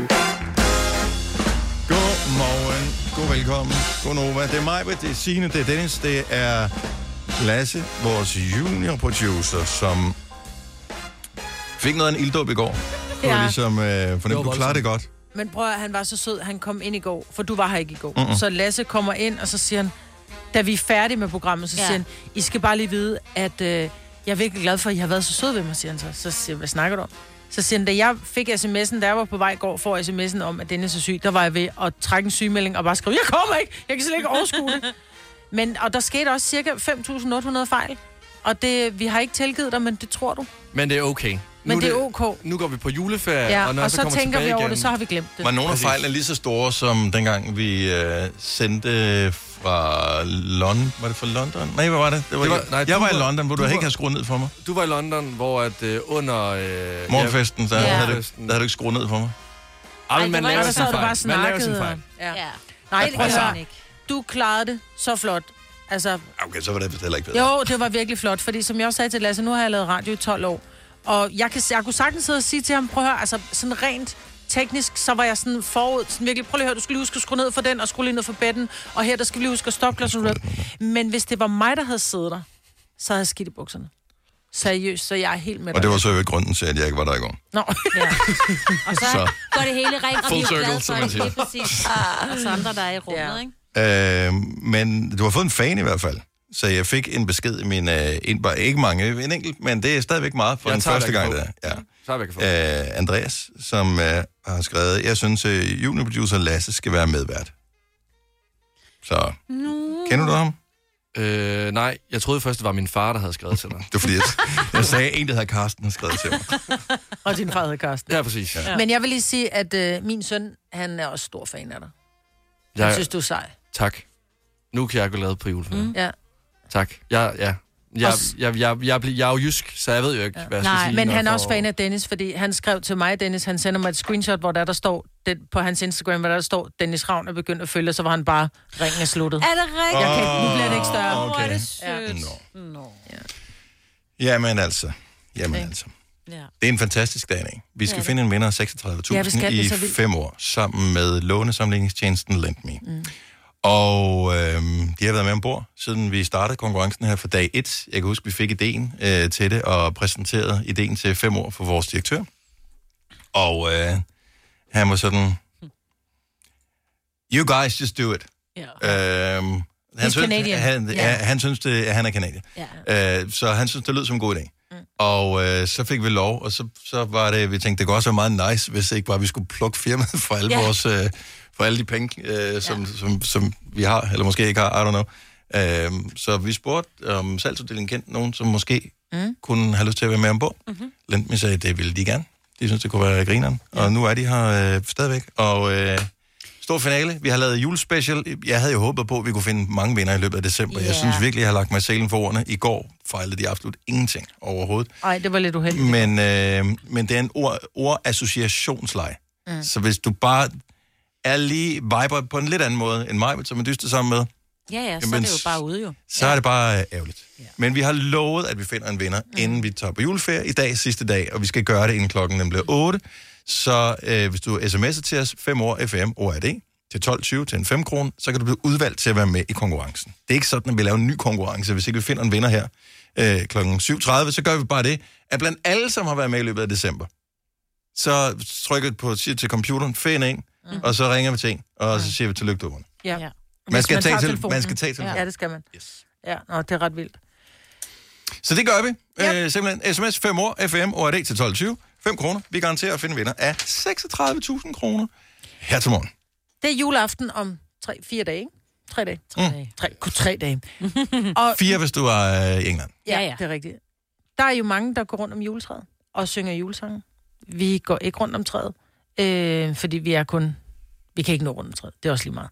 Godmorgen. God velkommen. God Nova. Det er mig, det er Signe, det er Dennis, det er Lasse, vores junior producer, som fik noget af en ilddåb i går. Det var Ja. ligesom, øh, for var du klarede det godt. Men prøv at, han var så sød, han kom ind i går, for du var her ikke i går. Mm-mm. Så Lasse kommer ind, og så siger han, da vi er færdige med programmet, så Ja. siger han, I skal bare lige vide, at øh, jeg er virkelig glad for, at I har været så søde ved mig, siger han så. Så siger jeg, hvad snakker du om? Så siger han, da jeg fik sms'en, da jeg var på vej i går, får sms'en om, at den er så syg, der var jeg ved at trække en sygemelding og bare skrive, jeg kommer ikke, jeg kan slet ikke overskue det. Men, og der skete også cirka fem tusind otte hundrede fejl. Og det, vi har ikke tilgivet dig, men det tror du. Men det er okay. Men nu det er ok. Nu går vi på juleferie, Ja, og når og jeg så, så kommer tænker vi tilbage over igen, det, så har vi glemt det. Var nogle af Præcis. fejlene lige så store, som dengang vi øh, sendte fra London? Var det fra London? Nej, hvad var det? Det var, Det var- jeg, nej, jeg du var i var- London, hvor du, du ikke var- havde skruet ned for mig. Du var i London, hvor at øh, under... Øh, Morgenfesten, der, Ja. havde du, der Morgenfesten. havde du ikke skruet ned for mig. Ja, Ej, men man det var laver ikke så sin sad du bare fejl. Man laver sin snakket, fejl. og- Ja. Nej, Det prøv at gør høre. han ikke. Du klarede det så flot. Altså, Okay, så var det heller ikke bedre. jo, det var virkelig flot, fordi som jeg også sagde til Lasse, nu har jeg lavet radio i tolv år, og jeg, kan, jeg kunne sagtens sidde og sige til ham, prøv at høre, altså sådan rent teknisk, så var jeg sådan forud, sådan virkelig, prøv lige at høre, du skal lige huske at skrue ned for den, og skrue lige ned for bedden, og her, der skal vi lige huske at stoppe klokken. Men hvis det var mig, der havde siddet der, så havde jeg skidt i bukserne. Seriøst, så jeg er helt med Og det var dig. så jo grunden til, at jeg ikke var der i går. Nå. Ja. Og så, Så. går det hele ring, og Full vi er circle, glade som for, man at siger. det er præcis. Og så andre, der er i rummet, ja. Ikke? Øh, men du har fået en fan i hvert fald. Så jeg fik en besked i min øh, indbakke. Ikke mange, en enkelt, men det er stadigvæk meget for Jeg den tager, første hvad jeg gang, kan der. Ja. Så har jeg Øh, Andreas, som øh, har skrevet, jeg synes, at juniorproducer Lasse skal være medvært. Så, kender du ham? Øh, nej, jeg troede først, det var min far, der havde skrevet til dig. Det var fordi, jeg, jeg sagde, at en, der hedder Karsten, har skrevet til mig. Og din far hedder Karsten. Ja, præcis. Ja. Men jeg vil lige sige, at øh, min søn, han er også stor fan af dig. Jeg, jeg synes, du er sej. Tak. Nu kan jeg gå lade på juleferien. Mm. Ja. Tak. Jeg, ja. Jeg, jeg, jeg, jeg, jeg, jeg er jo jysk, så jeg ved jo ikke, ja. hvad jeg skal Nej, sige. men han er for... også fan af Dennis, fordi han skrev til mig, Dennis, han sender mig et screenshot, hvor der, der står, den, på hans Instagram, hvor der, der står, Dennis Ravn er begyndt at følge, så var han bare, ringen er sluttet. Er det rigtigt? Jeg kan ikke, nu bliver det ikke større. Okay. Hvor er det sødt. Nå. Nå. Ja. Jamen altså. Jamen okay. altså. Ja. Det er en fantastisk dag, ikke? Vi skal ja, finde en vinder af seksogtredive Ja, vi tusind skal, i det er så vildt. fem år, sammen med lånesamlingstjenesten LendMe. Mm. Og øhm, de har været med ombord, siden vi startede konkurrencen her for dag et. Jeg kan huske, vi fik ideen øh, til det, og præsenterede ideen til fem år for vores direktør. Og øh, han var sådan, you guys just do it. Ja. Øhm, han, He's synes, Canadian. han, ja. Ja. han synes, det, at han er kanadier. Ja. Øh, så han synes, det lød som en god idé. Mm. Og øh, så fik vi lov, og så, så var det, vi tænkte, det kunne også være meget nice, hvis ikke bare vi skulle plukke firmaet for alle Ja. vores, øh, for alle de penge, øh, som, ja. som, som vi har, eller måske ikke har, I don't know. Øh, så vi spurgte om salgsuddelingen kendte nogen, som måske mm. kunne have lyst til at være med ombord. Mm-hmm. LendMe sagde, det ville de gerne. De synes, det kunne være grineren. Ja. Og nu er de her øh, stadigvæk. Og øh, stor finale. Vi har lavet julespecial. Jeg havde jo håbet på, at vi kunne finde mange vinder i løbet af december. Yeah. Jeg synes virkelig, jeg har lagt mig i selen for ordene. I går fejlede de absolut ingenting overhovedet. Nej, det var lidt uheldigt. Men, øh, men det er en ord, ordassociationsleg. Mm. Så hvis du bare er lige viber på en lidt anden måde end mig, som er dyster sammen med, Ja, ja, så jamen, er det jo bare ude jo. så er det bare øh, ærgerligt. Ja. Men vi har lovet, at vi finder en vinder, mm. inden vi tager på juleferie. I dag er sidste dag, og vi skal gøre det, inden klokken den bliver otte. Så øh, hvis du sms'er til os, fem år F M O R D, til tolv tyve til en fem kroner, så kan du blive udvalgt til at være med i konkurrencen. Det er ikke sådan, at vi laver en ny konkurrence. Hvis ikke vi finder en vinder her øh, klokken syv tredive, så gør vi bare det, at blandt alle, som har været med i løbet af december, så trykker vi på, siger til computeren, find en, mm. og så ringer vi til en, og så siger vi tillykke til ungerne. Ja. ja. Man skal, man, tage til, telefonen. man skal tage telefonen. Ja, det skal man. Yes. Ja, og det er ret vildt. Så det gør vi. Yep. Øh, simpelthen sms fem år, F M, O R D til tolv tyve. fem kroner. Vi garanterer at finde vinder af seksogtredive tusind kroner her til morgen. Det er juleaften om tre, fire dage, ikke? Tre dage. Mm. Tre, kun tre dage. og, Fire, hvis du er i England. ja, ja, det er rigtigt. Der er jo mange, der går rundt om juletræet og synger julesange. Vi går ikke rundt om træet, øh, fordi vi er kun... Vi kan ikke nå rundt om træet. Det er også lige meget.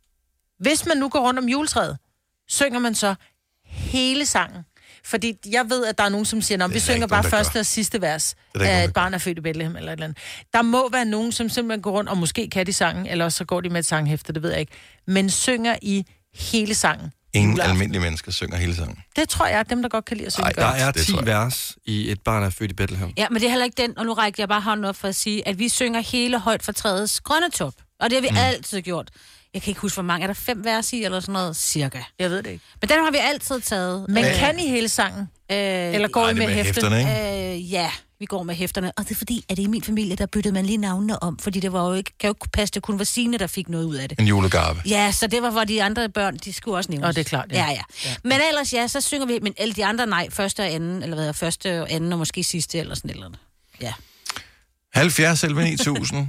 Hvis man nu går rundt om juletræet, synger man så hele sangen. Fordi jeg ved, at der er nogen, som siger, at vi synger bare nogen, første gør. og sidste vers af Et barn er født i Bethlehem eller et eller andet. Der må være nogen, som simpelthen går rundt, og måske kan de sangen, eller også så går de med et sanghæfte, det ved jeg ikke. Men synger i hele sangen. Ingen juleaften. almindelige mennesker synger hele sangen. Det tror jeg, at dem, der godt kan lide at synge. Ej, der er det ti vers i Et barn er født i Bethlehem. Ja, men det er heller ikke den, og nu rækker jeg bare hånden op for at sige, at vi synger hele højt fra træets grønne top. Og det har vi mm. altid gjort. Jeg kan ikke huske, hvor mange. Er der fem vers i, eller sådan noget? Cirka. Jeg ved det ikke. Men den har vi altid taget. Men øh, kan I hele sangen? Øh, eller går Ej, I med, med hæfte? hæfterne, ikke? Øh, ja, vi går med hæfterne. Og det er fordi, at det i min familie, der byttede man lige navnene om. Fordi det var jo ikke, kan jo ikke passe, det kun var Signe, der fik noget ud af det. En julegave. Ja, så det var, hvor de andre børn, de skulle også nævnes. Og det er klart, ja. Ja, ja. ja. Men ellers, ja, så synger vi, men alle de andre, nej, første og anden, eller hvad, første og anden, og måske sidste, eller sådan et eller andet. Ja. halvfjerds elleve ni tusind.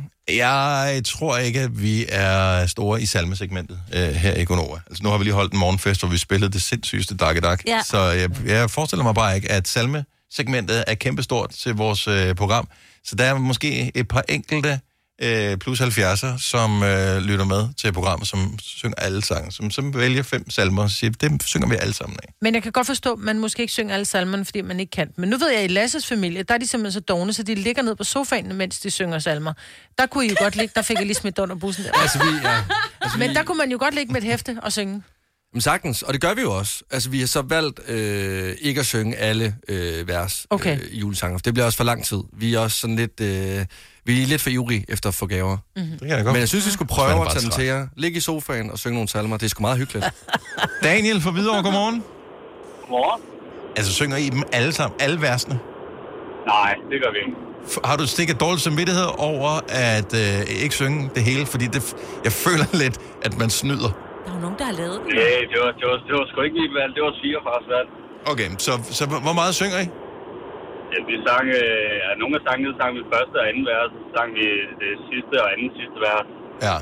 Jeg tror ikke, at vi er store i salmesegmentet øh, her i Gonova. Altså nu har vi lige holdt en morgenfest, hvor vi spillede det sindssygeste Dakkedak. Ja. Så jeg, jeg forestiller mig bare ikke, at salmesegmentet er kæmpestort til vores øh, program. Så der er måske et par enkelte øh, plus halvfjerdser, som øh, lytter med til programmet, som synger alle sange, som, som vælger fem salmer og siger, dem synger vi alle sammen af. Men jeg kan godt forstå, at man måske ikke synger alle salmerne, fordi man ikke kan. Men nu ved jeg, at i Lasses familie, der er de simpelthen så dogne, så de ligger ned på sofaen, mens de synger salmer. Der kunne I jo godt ligge, der fik jeg lige smidt under bussen der. Altså, vi, ja. altså, Men vi... der kunne man jo godt ligge med et hæfte og synge. Men sagtens, og det gør vi jo også. Altså, vi har så valgt øh, ikke at synge alle øh, vers okay. øh, i julesanger. Det bliver også for lang tid. Vi er også sådan lidt... Øh, vi er lidt for ivrige efter at få gaver. Mm-hmm. Det kan jeg godt. Men jeg synes, vi skulle prøve at tage dem til jer. Ligge i sofaen og synge nogle salmer. Det er sgu meget hyggeligt. Daniel fra Hvidovre, godmorgen. Godmorgen. Altså, synger I dem alle sammen? Alle versene? Nej, det gør vi ikke. F- Har du stikket dårlig samvittighed over at øh, ikke synge det hele? Fordi det, jeg føler lidt, at man snyder. Der er jo nogen, der har lavet det. Nej, det var, det var, det var sgu ikke mit valg. Det var svigerfars valg. Okay, så, så hvor meget synger I? Ja, vi sang... Øh, ja, nogle af sangene sang vi første og anden vers. Så sang vi det sidste og anden sidste vers. Ja.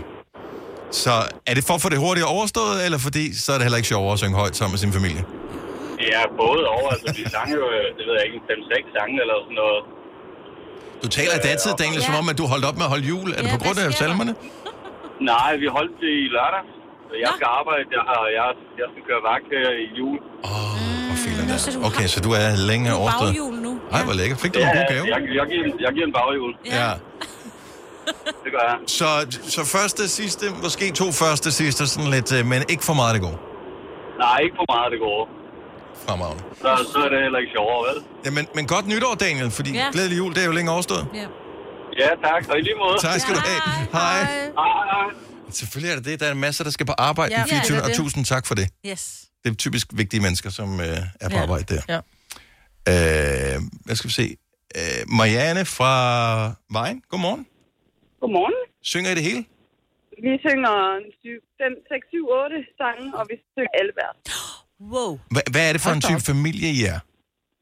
Så er det for at få det hurtigt overstået, eller fordi så er det heller ikke sjovere at synge højt sammen med sin familie? Ja, både over. Altså, vi sang jo, det ved jeg ikke, fem seks sange eller sådan noget. Du taler i datid, Daniel, som om, at du holdt op med at holde jul. Er det på grund af salmerne? Nej, vi holdt det i lørdag. Jeg skal arbejde, jeg, har, jeg, jeg skal køre vagt her i jul. Åh, oh, hvor fint der. Okay, så du er længe overstået. Baghjul nu. Ej, hvor lækkert. Fik du ja, en god gave? Jeg, jeg, giver, jeg giver en baghjul. Ja. ja. Det gør jeg. Så, så første, sidste, måske to første, sidste, sådan lidt, men ikke for meget det går. Nej, ikke for meget det går. Fremragende. Så, så er det heller ikke sjovere, vel? Ja, men, men godt nytår, Daniel, fordi ja. Glædelig jul, det er jo længe overstået. Ja, ja tak. Og i lige måde. Tak skal ja, du have. Hej. Hej. Hej. Selvfølgelig er det det. Der er masser, der skal på arbejde Ja, den fireogtyvende ja, det er og det. tusind tak for det. Yes. Det er typisk vigtige mennesker, som øh, er på Ja. arbejde der. Ja. Øh, hvad skal vi se? Øh, Marianne fra Vejen, godmorgen. Godmorgen. Synger I det hele? Vi synger fem, seks, syv, otte sange, og vi synger alle vers. Wow. Hva, hvad er det for en type familie, I er?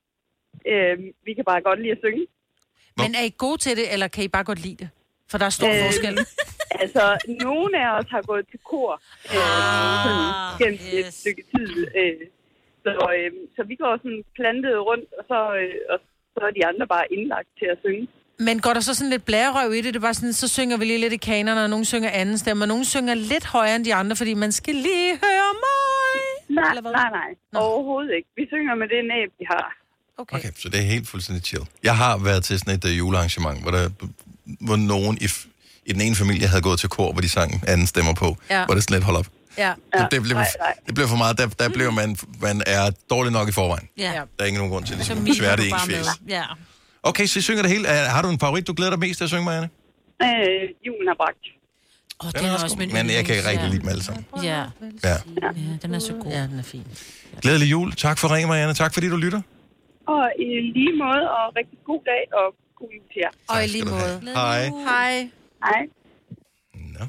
Øh, vi kan bare godt lide at synge. Men er I gode til det, eller kan I bare godt lide det? For der er stor Øh, forskel. Altså, nogle af os har gået til kor øh, sådan, gennem yes. et stykke tid. Øh, så, øh, så vi går sådan plantet rundt, og så, øh, og så er de andre bare indlagt til at synge. Men går der så sådan lidt blærerøv i det? Det er bare sådan, så synger vi lige lidt i kanerne, og nogen synger anden stemme, og nogen synger lidt højere end de andre, fordi man skal lige høre mig. Nej, nej, nej. Nå. Overhovedet ikke. Vi synger med det næb, vi har. Okay. Okay, så det er helt fuldstændig chill. Jeg har været til sådan et uh, julearrangement, hvor, der, hvor nogen i, f- i den ene familie havde gået til kor, hvor de sang anden stemmer på. Ja. Hvor det sådan lidt hold op. Ja. Det, det, blev, nej, nej. det blev for meget. Der, der blev man, man er dårlig nok i forvejen. Ja. Der er ikke nogen grund til Så ligesom, at Mia svære det er i du ens bare med. fjes. Ja. Okay, så I synger det hele. Har du en favorit, du glæder dig mest til at synge, Marianne? Øh, julen har bragt. Åh, den er også min Men jeg kan yndlings, rigtig ja. lide dem alle sammen. Ja. Ja. Ja, den er så god. Ja, den er fin. Glædelig jul. Tak for ringen, Marianne. Tak fordi du lytter. Og i lige måde, og rigtig god dag, og god jul til jer. Og i Tak lige skal du have. måde. Hej. Hej. Hej. Nå.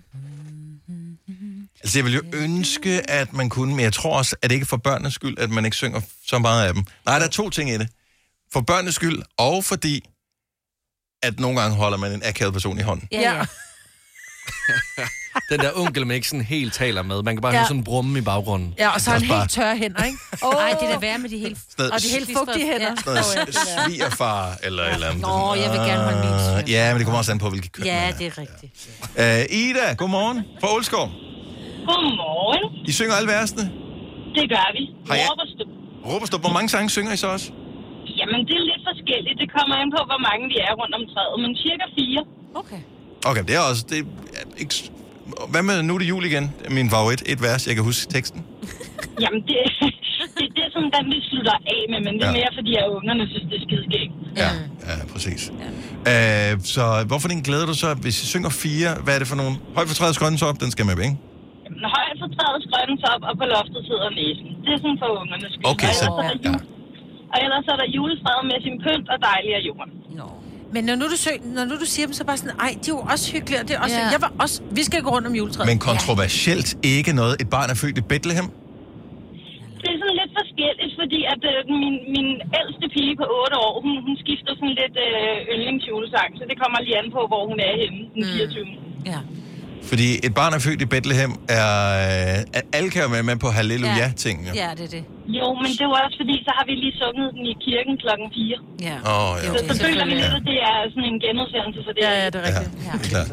Altså, jeg vil jo ønske, at man kunne, men jeg tror også, at det ikke er for børnenes skyld, at man ikke synger så meget af dem. Nej, der er to ting i det. For børnenes skyld, og fordi, at nogle gange holder man en akavet person i hånden. Ja, ja. Den der onkel, man ikke sådan helt taler med. Man kan bare Ja. høre sådan en brumme i baggrunden. Ja, og så er han også bare- helt tørre hænder, ikke? Oh. Ej, det er da værre med de helt... Noget, Og de helt fugtige hænder. Ja. noget svigerfar eller et eller andet. Nå, jeg vil gerne holde min svigerfar. Ja, men det kommer også an på, hvilket køn Ja, man det er rigtigt. er. Uh, Ida, godmorgen. Fra Ålskov. Godmorgen. I synger alle versene? Det gør vi. Har jeg- Råberstup. Råberstup, hvor mange sange synger I så også? Jamen, det er lidt forskelligt. Det kommer an på, hvor mange vi er rundt om træet, men cirka fire. Okay. Okay, det er også... Det er ikke... Hvad med Nu er det jul igen? Det er min favorit. Et vers, jeg kan huske teksten. Jamen, det, det er det, som den vi slutter af med, men det er Ja. mere, fordi at ungerne synes, det er skideskægt. Ja, ja, præcis. Ja. Uh, så hvorfor den glæder du så? Hvis I synger fire, hvad er det for nogle? Høj for træets grønne top, den skal med, ikke? Jamen, højt for træets grønne top, og på loftet sidder næsen. Det er sådan for ungernes skyld. Okay, og så... ellers er der jul, og ellers er der julefred med sin pynt og dejlig af jorden. Nå. Men når nu, du søg, når nu du siger dem, så bare sådan, ej, de er jo også hyggelige, og det er også, Ja. jeg var også, vi skal gå rundt om juletræet. Men kontroversielt ikke noget. Et barn er født i Bethlehem. Det er sådan lidt forskelligt, fordi at øh, min, min ældste pige på otte år, hun, hun skifter sådan lidt øh, yndlingsjulesang, så det kommer lige an på, hvor hun er henne den fireogtyvende Ja. Fordi et barn er født i Bethlehem er... er alle kan jo være med på halleluja-tingene. Ja, det er det. Jo, men det var også fordi, så har vi lige sunget den i kirken klokken fire. Ja. Åh, oh, ja. Så, så føler vi lidt, at det er sådan en genudsendelse, så det Ja, er... ja, det er rigtigt. Ja, det er klart.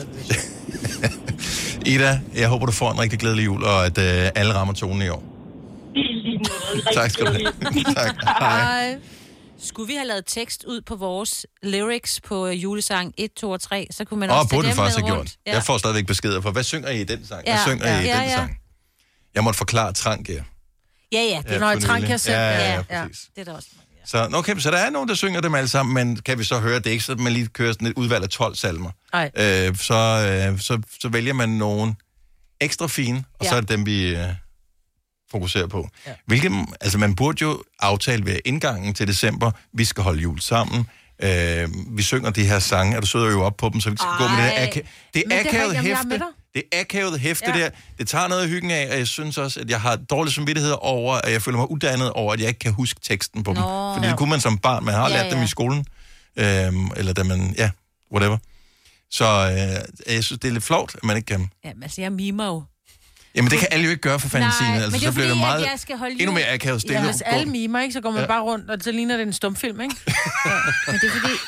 Ida, jeg håber, du får en rigtig glædelig jul, og at øh, alle rammer tonen i år. Det er lige måde. Rigtig Tak skal du have. glædeligt. Tak. Hej. Hej. Skulle vi have lavet tekst ud på vores lyrics på julesang et, to og tre, så kunne man Åh, også tage burde vi dem faktisk med have gjort. rundt. Jeg får stadigvæk beskeder for, hvad synger I i den sang? Hvad Ja, synger I ja. i Ja, den ja. sang? Jeg måtte forklare trang, ja. Ja, ja, det, Ja, når jeg trænger jeg selv. Ja, ja, Ja, ja, ja. præcis. det er der også. Så, okay, så der er nogen, der synger dem alle sammen, men kan vi så høre, det er ikke sådan, at man lige kører sådan et udvalg af tolv salmer. Nej. Øh, så, øh, så, så vælger man nogen ekstra fine, og Ja. så er det dem, vi, øh, fokusere på. Ja. Hvilket, altså man burde jo aftale ved indgangen til december, vi skal holde jul sammen. Øh, vi synger de her sange, og du søger jo op på dem, så vi skal Ej. gå med det der aka- det er akavet hæfte. Det er akavet hæfte ja. der. Det tager noget af hyggen af, og jeg synes også, at jeg har dårlig samvittighed over, at jeg føler mig uddannet over, at jeg ikke kan huske teksten på Nå. dem. Fordi ja. det kunne man som barn. Man har ja, lært ja. dem i skolen. Øhm, eller da man, ja, whatever. Så øh, jeg synes, det er lidt flovt, at man ikke kan. Jamen, altså, jeg mimer jo. Jamen, det kan alle jo ikke gøre for fanden sine. Altså, men det er så bliver fordi, det meget, jeg skal holde endnu mere akavet stille. Ja, hvis alle mimer, ikke, så går man ja. bare rundt, og så ligner det en stumfilm, ikke? Ja. Men det er fordi...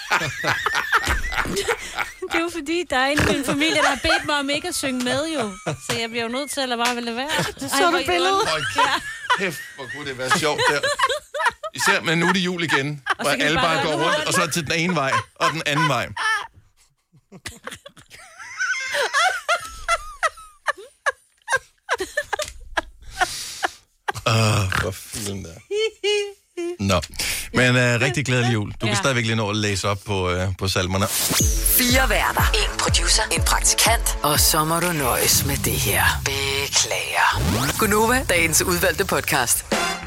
det er jo fordi, der er en i min familie, der har bedt mig om ikke at synge med, jo. Så jeg bliver jo nødt til at lade bare ville være. Så du billedet? Kæft, hvor kunne det være sjovt der. Især med nu er det jul igen, hvor alle bare, bare går rundt, og så til den ene vej, og den anden vej. Åh, oh, hvor filen der. Nå, men uh, rigtig glædelig jul. Du kan ja. stadigvæk lige nå at læse op på, uh, på salmerne. Fire værter, en producer, en praktikant, og så må du nøjes med det her. Beklager. Gunova, dagens udvalgte podcast.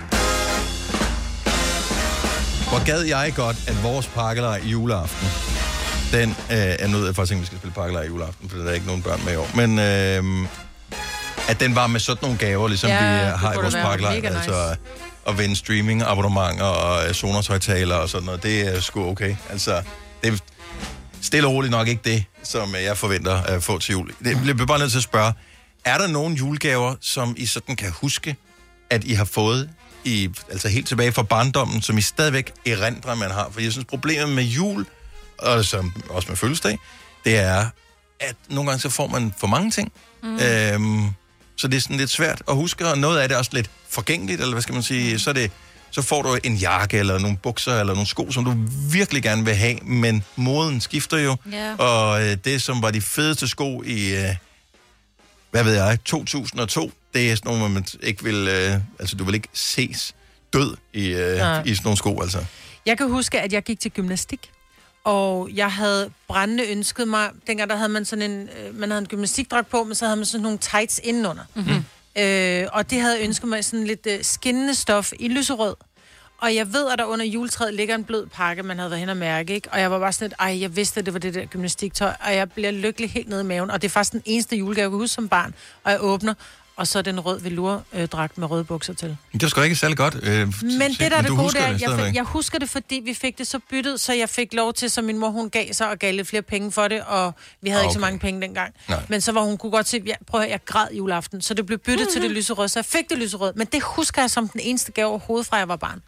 Hvor gad jeg godt, at vores pakkelej i juleaften, den øh, er nødt til, faktisk, at vi skal spille pakkelej i juleaften, for der er ikke nogen børn med i år, men øh, at den var med sådan nogle gaver, ligesom ja, vi har i vores pakkelej, nice. Altså at vinde streaming, abonnementer og Sonos højtaler og sådan noget, det er sgu okay. Altså, det er stille og roligt nok ikke det, som jeg forventer at få til jul. Jeg bliver bare nødt til at spørge, er der nogle julegaver, som I sådan kan huske, at I har fået i, altså helt tilbage fra barndommen, som I stadigvæk erindrer, man har? For jeg synes, problemet med jul, og som, også med fødselsdag, det er, at nogle gange så får man for mange ting. Mm. Øhm, så det er sådan lidt svært at huske, og noget af det er også lidt forgængeligt, eller hvad skal man sige, så, det, så får du en jakke, eller nogle bukser, eller nogle sko, som du virkelig gerne vil have, men moden skifter jo, yeah. og øh, det, som var de fedeste sko i, øh, hvad ved jeg, to tusind og to, det er sådan nogle, man ikke vil, øh, altså du vil ikke ses død i, øh, i sådan nogle sko, altså. Jeg kan huske, at jeg gik til gymnastik, og jeg havde brændende ønsket mig, dengang der havde man sådan en, øh, man havde en gymnastikdragt på, men så havde man sådan nogle tights indenunder. Mm-hmm. Øh, og det havde ønsket mig sådan lidt øh, skinnende stof i lyserød. Og jeg ved, at der under juletræet ligger en blød pakke, man havde været hen og mærke, ikke? Og jeg var bare sådan lidt, ej, jeg vidste, at det var det der gymnastiktøj, og jeg bliver lykkelig helt nede i maven. Og det er faktisk den eneste julegave, jeg kan huske som barn, og jeg åbner, og så den rød velour-dragt med røde bukser til. Det var sgu ikke særlig godt. Øh, men det der er det gode, der, jeg, jeg husker det, fordi vi fik det så byttet, så jeg fik lov til, så min mor, hun gav sig og gav lidt flere penge for det, og vi havde okay. ikke så mange penge dengang. Nej. Men så var hun kunne godt se, ja, prøv at jeg græd juleaften, så det blev byttet mm-hmm. til det lyserød, så jeg fik det lyserød. Men det husker jeg som den eneste gave overhovedet, fra jeg var barn.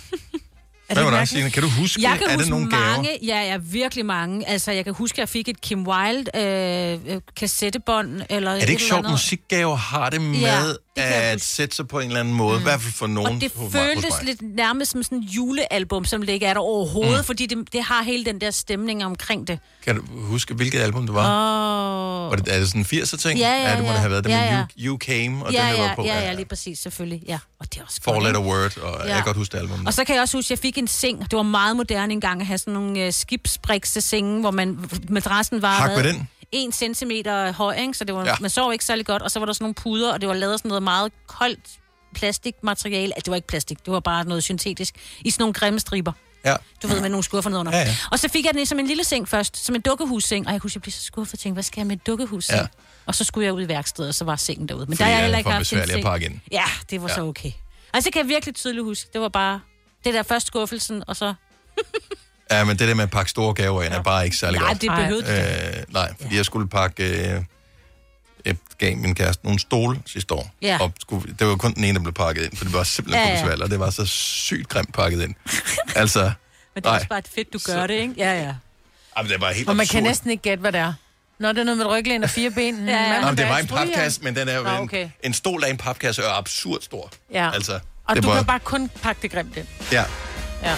Hvad var det, Signe? Kan du huske, jeg kan er huske det nogle mange, gaver? Ja, ja, virkelig mange. Altså, jeg kan huske, at jeg fik et Kim Wilde øh, kassettebånd. Eller er det ikke sjovt, musikgaver har det med ja, det at sætte sig på en eller anden måde? Mm. I hvert fald for nogen. Og det føltes lidt nærmest som sådan et julealbum, som ligger der overhovedet, mm. fordi det, det har hele den der stemning omkring det. Kan du huske, hvilket album det var? Oh. Var det, er det sådan en firser-ting? Ja, ja, ja. Ja, det må det have været. Det ja, med ja. you, you Came, og ja, den der ja, var på. Ja, ja, lige præcis, selvfølgelig. Ja. Og det er også Four godt, Letter Word, og ja. jeg kan godt huske det album. Og så kan jeg også huske, at jeg fik en seng. Det var meget moderne engang at have sådan nogle uh, skibsbrikse senge, hvor man, madrassen var Hak med den? en centimeter høj, ikke? Så det var, ja. man sov ikke særlig godt. Og så var der sådan nogle puder, og det var lavet af sådan noget meget koldt plastikmateriale. Det var ikke plastik, det var bare noget syntetisk. I sådan nogle grimme striber. Ja. Du ved, med nogle skuffer nedenunder. Ja, ja. Og så fik jeg den som en lille seng først, som en dukkehusseng. Og jeg kunne jeg blive så skuffet og tænkte, hvad skal jeg med et dukkehusseng? Ja. Og så skulle jeg ud i værkstedet, og så var sengen derude. Men fordi der er jeg heller ikke haft en seng. At ind. Ja, det var ja. så okay. Altså, det kan jeg virkelig tydeligt huske. Det var bare det der først skuffelsen, og så... Ja, men det der med at pakke store gaver ind, er bare ikke særlig nej, godt. Nej, det behøvede det. Øh, nej, fordi ja. jeg skulle pakke... Øh, jeg gav min kæreste nogle stole sidste år. Ja. Og skulle, det var kun den ene, der blev pakket ind, for det var simpelthen ja, ja. for besværligt, og det var så sygt grimt pakket ind. Altså... Men det er også bare et fedt, du gør så... det, ikke? Ja, ja. Jamen, det var helt og man absurd. kan næsten ikke gætte, hvad det er. Nå, det er noget med et ryglæn og fire ben. ja, ja. Jamen, det var en papkasse, men den er jo Nå, okay. en, en stol af en papkasse er absurd stor. Ja. Altså, og du var... kan bare kun pakke det grimt ind. Ja. Ja.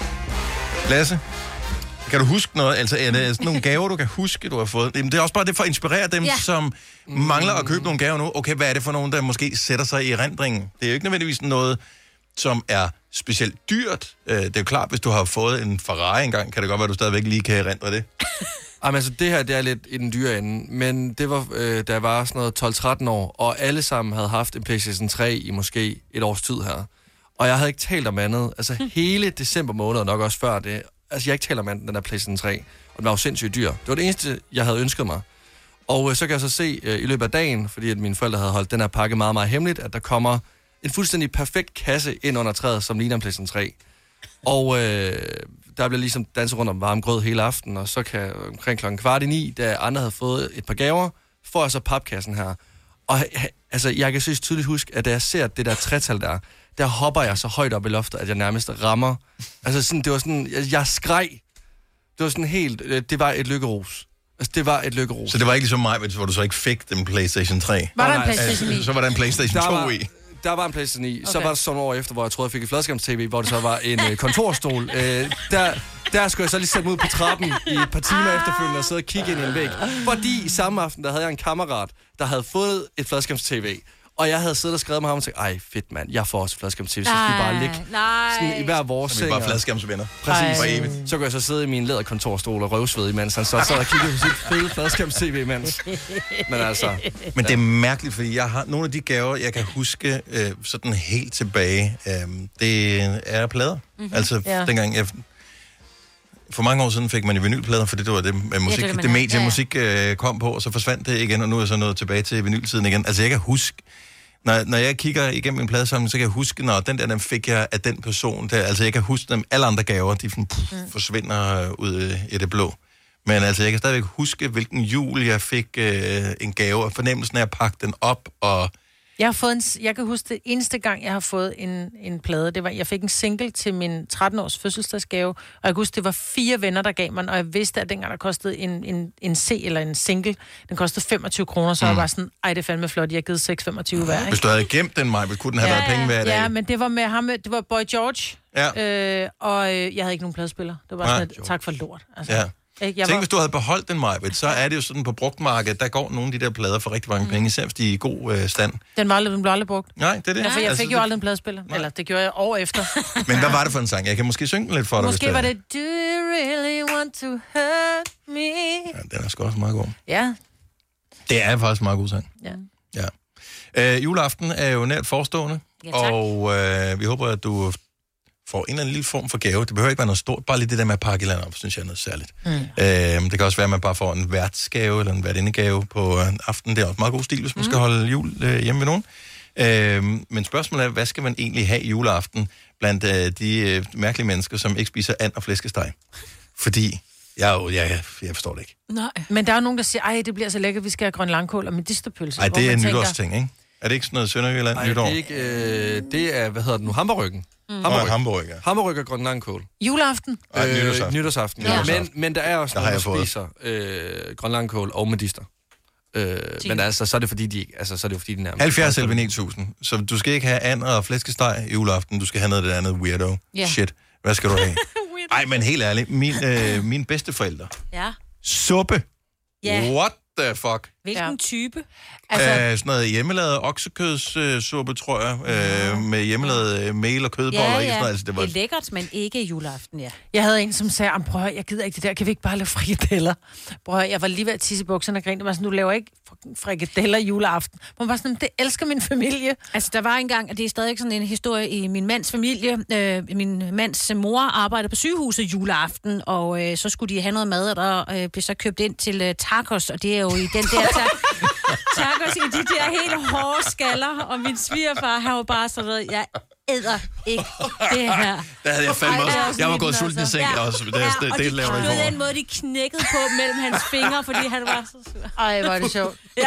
Lasse, kan du huske noget? Altså, er det sådan nogle gaver, du kan huske, du har fået? Det er også bare det for at inspirere dem, ja. som mangler at købe nogle gaver nu. Okay, hvad er det for nogen, der måske sætter sig i erindringen? Det er jo ikke nødvendigvis noget, som er specielt dyrt. Det er jo klart, hvis du har fået en Ferrari engang, kan det godt være, at du stadigvæk lige kan erindre det. Jamen, altså, det her, det er lidt i den dyre ende, men det var, øh, da jeg var sådan noget tolv tretten år, og alle sammen havde haft en PlayStation tre i måske et års tid her. Og jeg havde ikke talt om andet. Altså, hmm. hele december måned, og nok også før det, altså, jeg har ikke talt om andet, den der PlayStation tre, og den var jo sindssygt dyr. Det var det eneste, jeg havde ønsket mig. Og øh, så kan jeg så se øh, i løbet af dagen, fordi at mine forældre havde holdt den her pakke meget, meget hemmeligt, at der kommer en fuldstændig perfekt kasse ind under træet, som ligner en PlayStation tre. Og øh, der bliver ligesom danset rundt om varm grød hele aften, og så kan omkring klokken kvart i ni, da andre havde fået et par gaver, får jeg så papkassen her. Og altså, jeg kan synes tydeligt huske, at da jeg ser det der tretal der, der hopper jeg så højt op i loftet, at jeg nærmest rammer. Altså sådan, det var sådan, jeg, jeg skreg. Det var sådan helt, det var et lykkerus. Altså, det var et lykkerus. Så det var ikke ligesom mig, hvor du så ikke fik den PlayStation tre? Var der en PlayStation ni? Så var der en PlayStation to var, i. Der var en PlayStation ni. Okay. Så var det sådan år efter, hvor jeg troede, jeg fik et fladskærms-tv, hvor det så var en øh, kontorstol. Øh, der, der skulle jeg så lige sætte mig ud på trappen i et par timer efterfølgende og sidde og kigge ind i en væg. Fordi samme aften, der havde jeg en kammerat, der havde fået et fladskærms-tv. Og jeg havde siddet og skrevet med ham og tænkt, ej fedt mand, jeg får også fladskærms-tv, så skal vi bare ligge sådan i hver vores seng. Så vi bare fladskærmsvenner. Præcis. Så kunne jeg så sidde i min læderkontorstol og røvsved, imens han så sad og kiggede på sit fede fladskærms-tv imens. Men altså... Men det er mærkeligt, fordi jeg har nogle af de gaver, jeg kan huske øh, sådan helt tilbage. Øh, det er plader. Mm-hmm. Altså ja. dengang jeg... For mange år siden fik man jo vinylplader, fordi det var det, med musik, ja, det, det, det medie, ja, ja. musik øh, kom på, og så forsvandt det igen, og nu er jeg så nået tilbage til vinyltiden igen. Altså jeg kan huske, når, når jeg kigger igennem en pladesamling, så kan jeg huske, når den der, den fik jeg af den person der. Altså jeg kan huske dem, alle andre gaver, de puff, mm. forsvinder ud i det blå. Men altså jeg kan stadigvæk huske, hvilken jul jeg fik øh, en gave, og fornemmelsen af at pakke den op, og... Jeg har fået en, jeg kan huske det eneste gang, jeg har fået en, en plade, det var, jeg fik en single til min tretten-års fødselsdagsgave, og jeg kan huske, det var fire venner, der gav mig, og jeg vidste, at dengang der kostede en, en, en C eller en single, den kostede femogtyve kroner, så mm. jeg var sådan, ej, det er fandme flot, jeg har givet seks femogtyve hver, ikke? Hvis du havde gemt den, Maja, kunne den have ja, været penge hver dag? Ja, men det var med ham, det var Boy George, ja. øh, og øh, jeg havde ikke nogen pladespiller. Det var sådan, et, tak for lort. Altså. Ja. Jeg Tænk, var... hvis du havde beholdt den, Majbet, så er det jo sådan på brugtmarkedet, der går nogle af de der plader for rigtig mange mm. penge, især hvis de er i god øh, stand. Den var aldrig, den blev aldrig brugt. Nej, det er det. Ja, for jeg altså, fik jo aldrig en pladespiller. Nej. Eller det gjorde jeg år efter. Men hvad var det for en sang? Jeg kan måske synge den lidt for dig. Måske var det, Do you really want to hurt me? Ja, den er sgu også meget god. Ja. Det er faktisk en meget god sang. Ja. Ja. Øh, juleaften er jo nært forestående, ja, og øh, vi håber, at du får en eller anden lille form for gave. Det behøver ikke være noget stort. Bare lige det der med at pakke et eller andet op, synes jeg er noget særligt. Mm. Øh, det kan også være, at man bare får en værtsgave eller en værtindegave på en aften. Det er også meget god stil, hvis man mm. skal holde jul øh, hjemme ved nogen. Øh, men spørgsmålet er, hvad skal man egentlig have juleaften blandt øh, de øh, mærkelige mennesker, som ikke spiser and og flæskesteg? Fordi jeg, jo, jeg, jeg forstår det ikke. Nej. Men der er jo nogen, der siger, ej, det bliver så lækkert, vi skal have grøn langkål og medisterpølse. Nej, det er en nytårsting, ikke? Er det ikke sådan noget Sønderjylland nytår? Nej, det er ikke... Øh, det er, hvad hedder det nu? Hamburryggen. Mm. Hamburg. Hamburg, ja. Hamburg og grøn langkål. Juleaften? Øh, nytårsaften. Nytårsaften, ja. Men, men der er også der nogen, der spiser øh, grøn langkål og medister. Øh, men altså, så er det fordi, de, altså, så er det fordi, de nærmest... halvfjerds elleve ni tusind. Så du skal ikke have and og flæskesteg i juleaften. Du skal have noget af det andet weirdo. Yeah. Shit. Hvad skal du have? Ej, men helt ærligt. Min, øh, mine bedsteforældre. Ja. Suppe. Yeah. What the fuck? Hvilken ja. type? Altså... Øh, sådan noget hjemmelavet oksekødssuppe, øh, tror jeg. Øh, med hjemmelavet øh, mel og kødboller. Ja, ja. Ikke? Sådan noget. Altså, det, var... det er lækkert, men ikke juleaften, ja. Jeg havde en, som sagde, prøv at jeg gider ikke det der. Kan vi ikke bare lave frikadeller? Prøv at jeg var lige ved at tisse i bukserne og grinte. Jeg var sådan, du laver ikke frikadeller juleaften. Man var sådan, det elsker min familie. Altså, der var engang, og det er stadig sådan en historie i min mands familie. Øh, min mands mor arbejdede på sygehuset juleaften, og øh, så skulle de have noget mad, og der øh, blev så købt ind til øh, tacos, og det er jo i den der... Ta- tacos i de der helt hårde skaller, og min svigerfar, han var bare sådan noget, jeg æder ikke det her. Der havde jeg fandme også. Jeg, jeg var gået sulten i seng ja. også. Det, ja, det, og det, de, det laver jeg ikke den måde, de knækkede på mellem hans fingre, fordi han var så sur. Ej, var det sjovt. Ja.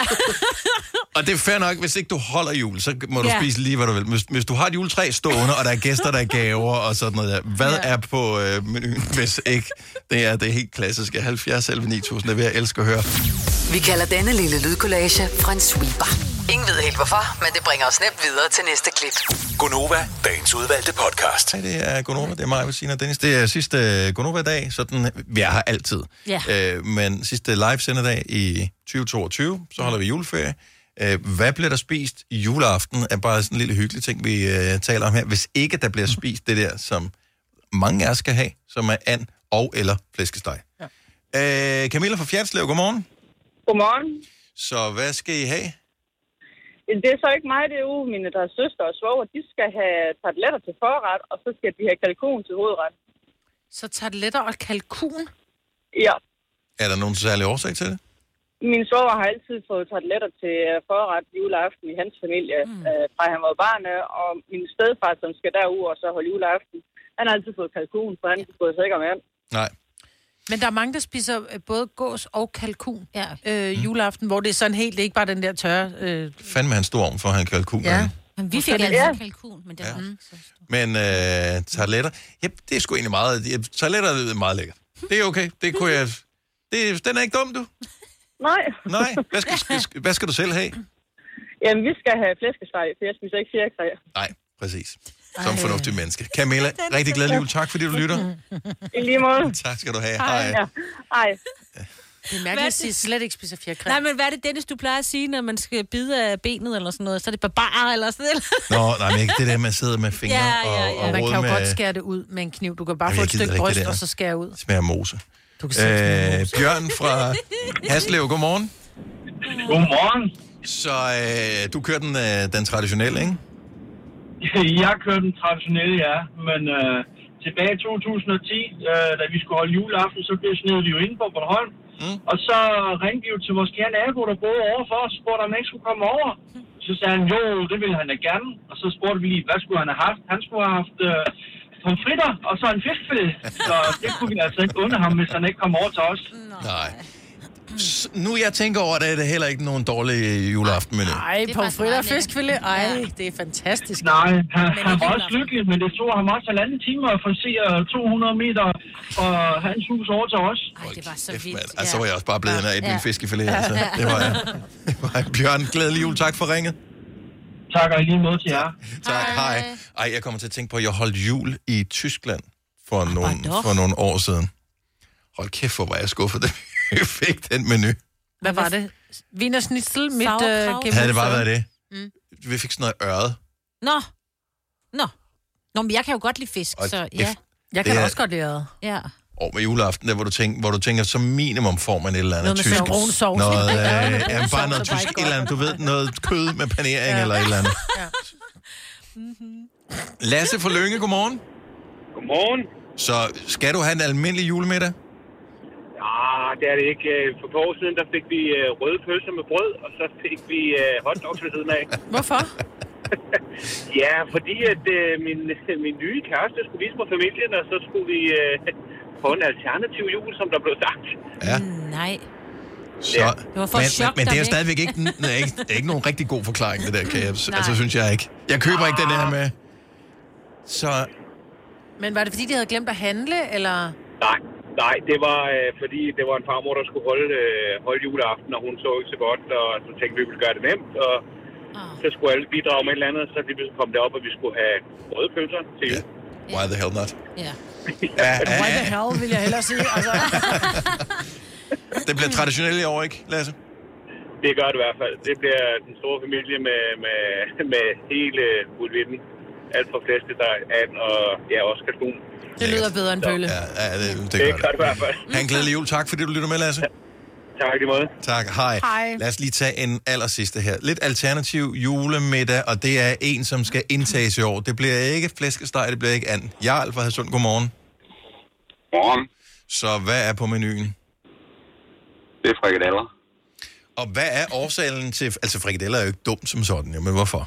Og det er fair nok, hvis ikke du holder jul, så må du ja. spise lige, hvad du vil. Hvis, hvis du har et juletræ stående, og der er gæster, der er gaver og sådan noget der. Hvad ja. er på øh, menuen, hvis ikke det er det helt klassiske halvfjerds elleve ni tusind, det vil jeg elske at høre. Vi kalder denne lille lydkollage en sweeper. Ingen ved helt hvorfor, men det bringer os nemt videre til næste klip. Gonova, dagens udvalgte podcast. Hej, det er Gonova, det er mig, Bettina og Dennis. Det er sidste Gonova-dag, sådan vi er her altid. Ja. Øh, men sidste live-senderdag i tyve toogtyve, så holder vi juleferie. Øh, hvad bliver der spist i juleaften, er bare sådan en lille hyggelig ting, vi øh, taler om her. Hvis ikke der bliver spist det der, som mange af os skal have, som er and og eller flæskesteg. Øh, Camilla fra Fjertslev, godmorgen. Godmorgen. Så hvad skal I have? Det er så ikke mig, det er jo mine der søster og svoger. De skal have tarteletter til forret, og så skal de have kalkun til hovedret. Så tarteletter og kalkun? Ja. Er der nogen særlig årsag til det? Min svoger har altid fået tarteletter til forret juleaften i hans familie, mm. øh, fra han var barn, og min stedfar, som skal derud og så holde juleaften, han har altid fået kalkun, for han ja. Fået sikker med. Nej. Men der er mange, der spiser både gås og kalkun ja. øh, juleaften, hvor det er sådan helt, det er ikke bare den der tørre... Øh... Fandme han stor om for at have kalkun. Ja. Men vi fik altid ja. kalkun, men det var ja. ikke så stort. Men øh, tarteletter, ja, det er sgu egentlig meget... Tarteletter er meget lækkert. Det er okay, det kunne jeg... Det, den er ikke dum, du? Nej. Nej, hvad skal, skal, hvad skal du selv have? Jamen, vi skal have flæskesteg, for jeg spiser ikke fjerkræ. Nej, præcis. Som fornuftig menneske. Camilla, rigtig glædelig jul. Tak, fordi du lytter. I lige måde. Tak skal du have. Hej. Ja. Hej. Det er mærkeligt at sige, slet ikke spiser fjerkræ. Nej, men hvad er det, Dennis, du plejer at sige, når man skal bide af benet eller sådan noget? Så er det barbar eller sådan noget? Nå, nej, men ikke det der, man sidder med fingre ja, ja, ja. og, og man kan jo med... godt skære det ud med en kniv. Du kan bare få et stykke bryst, og så skære ud. Det smager mose. Du kan øh, mose. Bjørn fra Haslev, godmorgen. Godmorgen. Så øh, du kører den, øh, den traditionelle, ikke? Jeg kørte den traditionelle, ja. Men øh, tilbage i to tusind og ti, øh, da vi skulle holde juleaften, så blev snedet vi jo inde på Bornholm. Mm. Og så ringte vi jo til vores kære nabo, der boede overfor os, spurgte, om han ikke skulle komme over. Så sagde han, jo, det ville han da gerne. Og så spurgte vi lige, hvad skulle han have haft? Han skulle have haft øh, pomfritter og så en fiskfilet. Så det kunne vi altså ikke undre ham, hvis han ikke kom over til os. Nej. Nu jeg tænker over det, er det heller ikke nogen dårlig juleaftenmenu. Nej, pomfritter og fiskfilet. Ej, det er fantastisk. Nej, han, han var også lykkelig, men det tog ham også halvanden time at forsere to hundrede meter fra hans hus over til os. Ej, det var så vildt. Ja. Altså, så var jeg også bare blevet af et ja. Fiskefilet. Altså. Det var jeg. Det var jeg. Bjørn, glædelig jul. Tak for ringet. Tak, og i lige måde til jer. Tak, hej. Ej, jeg kommer til at tænke på, at jeg holdt jul i Tyskland for, oh, nogle, for nogle år siden. Hold kæft, hvor var jeg skuffet, da vi fik den menu. Hvad var det? Wiener Schnitzel mit uh, gennem. Havde det bare været det? Mm. Vi fik sådan noget øret. Nå. Nå. Nå, men jeg kan jo godt lide fisk, og så ja. Jeg kan er... også godt lide øret. Ja. Og med juleaften, der hvor du tænker, hvor du tænker som minimum får man et eller andet noget tysk. Noget med brun sovs. Noget, øh, ja, bare noget tysk, et eller andet, du ved, noget kød med panering ja. Eller et eller andet. Ja. Mm-hmm. Lasse fra Lønge, godmorgen. Godmorgen. Så skal du have en almindelig julemiddag? Ah, det er det ikke. For et par år siden, der fik vi røde pølser med brød, og så fik vi hotdogs ved siden af. Hvorfor? Ja, fordi at uh, min, min nye kæreste skulle vise på familien, og så skulle vi uh, få en alternativ jul, som der blev sagt. Ja. Nej. Så, ja. Det var for men, chok, men, men det er stadigvæk ikke, det er ikke, det er ikke nogen rigtig god forklaring, det der, kan jeg, altså synes jeg ikke. Jeg køber ah. ikke den her med. Så... Men var det fordi, de havde glemt at handle, eller? Nej. Nej, det var øh, fordi, det var en farmor, der skulle holde, øh, holde juleaften, og hun så ikke så godt, og så tænkte vi, vi ville gøre det nemt, og oh. så skulle alle bidrage med et eller andet, så lige kom det op, at vi skulle have røde pølser til jul. Yeah. Why the hell not? Yeah. Ja. Why the hell, vil jeg hellere sige. Altså. Det bliver traditionelt i år, ikke, Lasse? Det gør det i hvert fald. Det bliver den store familie med, med, med hele muligheden. Alt fra flæskesteg, and og ja, også kalkun. Det lyder bedre end pølle. Ja, ja, det, det, det gør det i hvert fald. Ha' en glædelig jul. Tak, fordi du lytter med, Lasse. Ja. Tak i måde. Tak, hej. Hej. Lad os lige tage en allersidste her. Lidt alternativ julemiddag, og det er en, som skal indtages i år. Det bliver ikke flæskesteg, det bliver ikke and. Jarl fra Hadsund, godmorgen. Godmorgen. Så hvad er på menuen? Det er frikadeller. Og hvad er årsagen til... Altså, frikadeller er jo ikke dumt som sådan, jo, men hvorfor?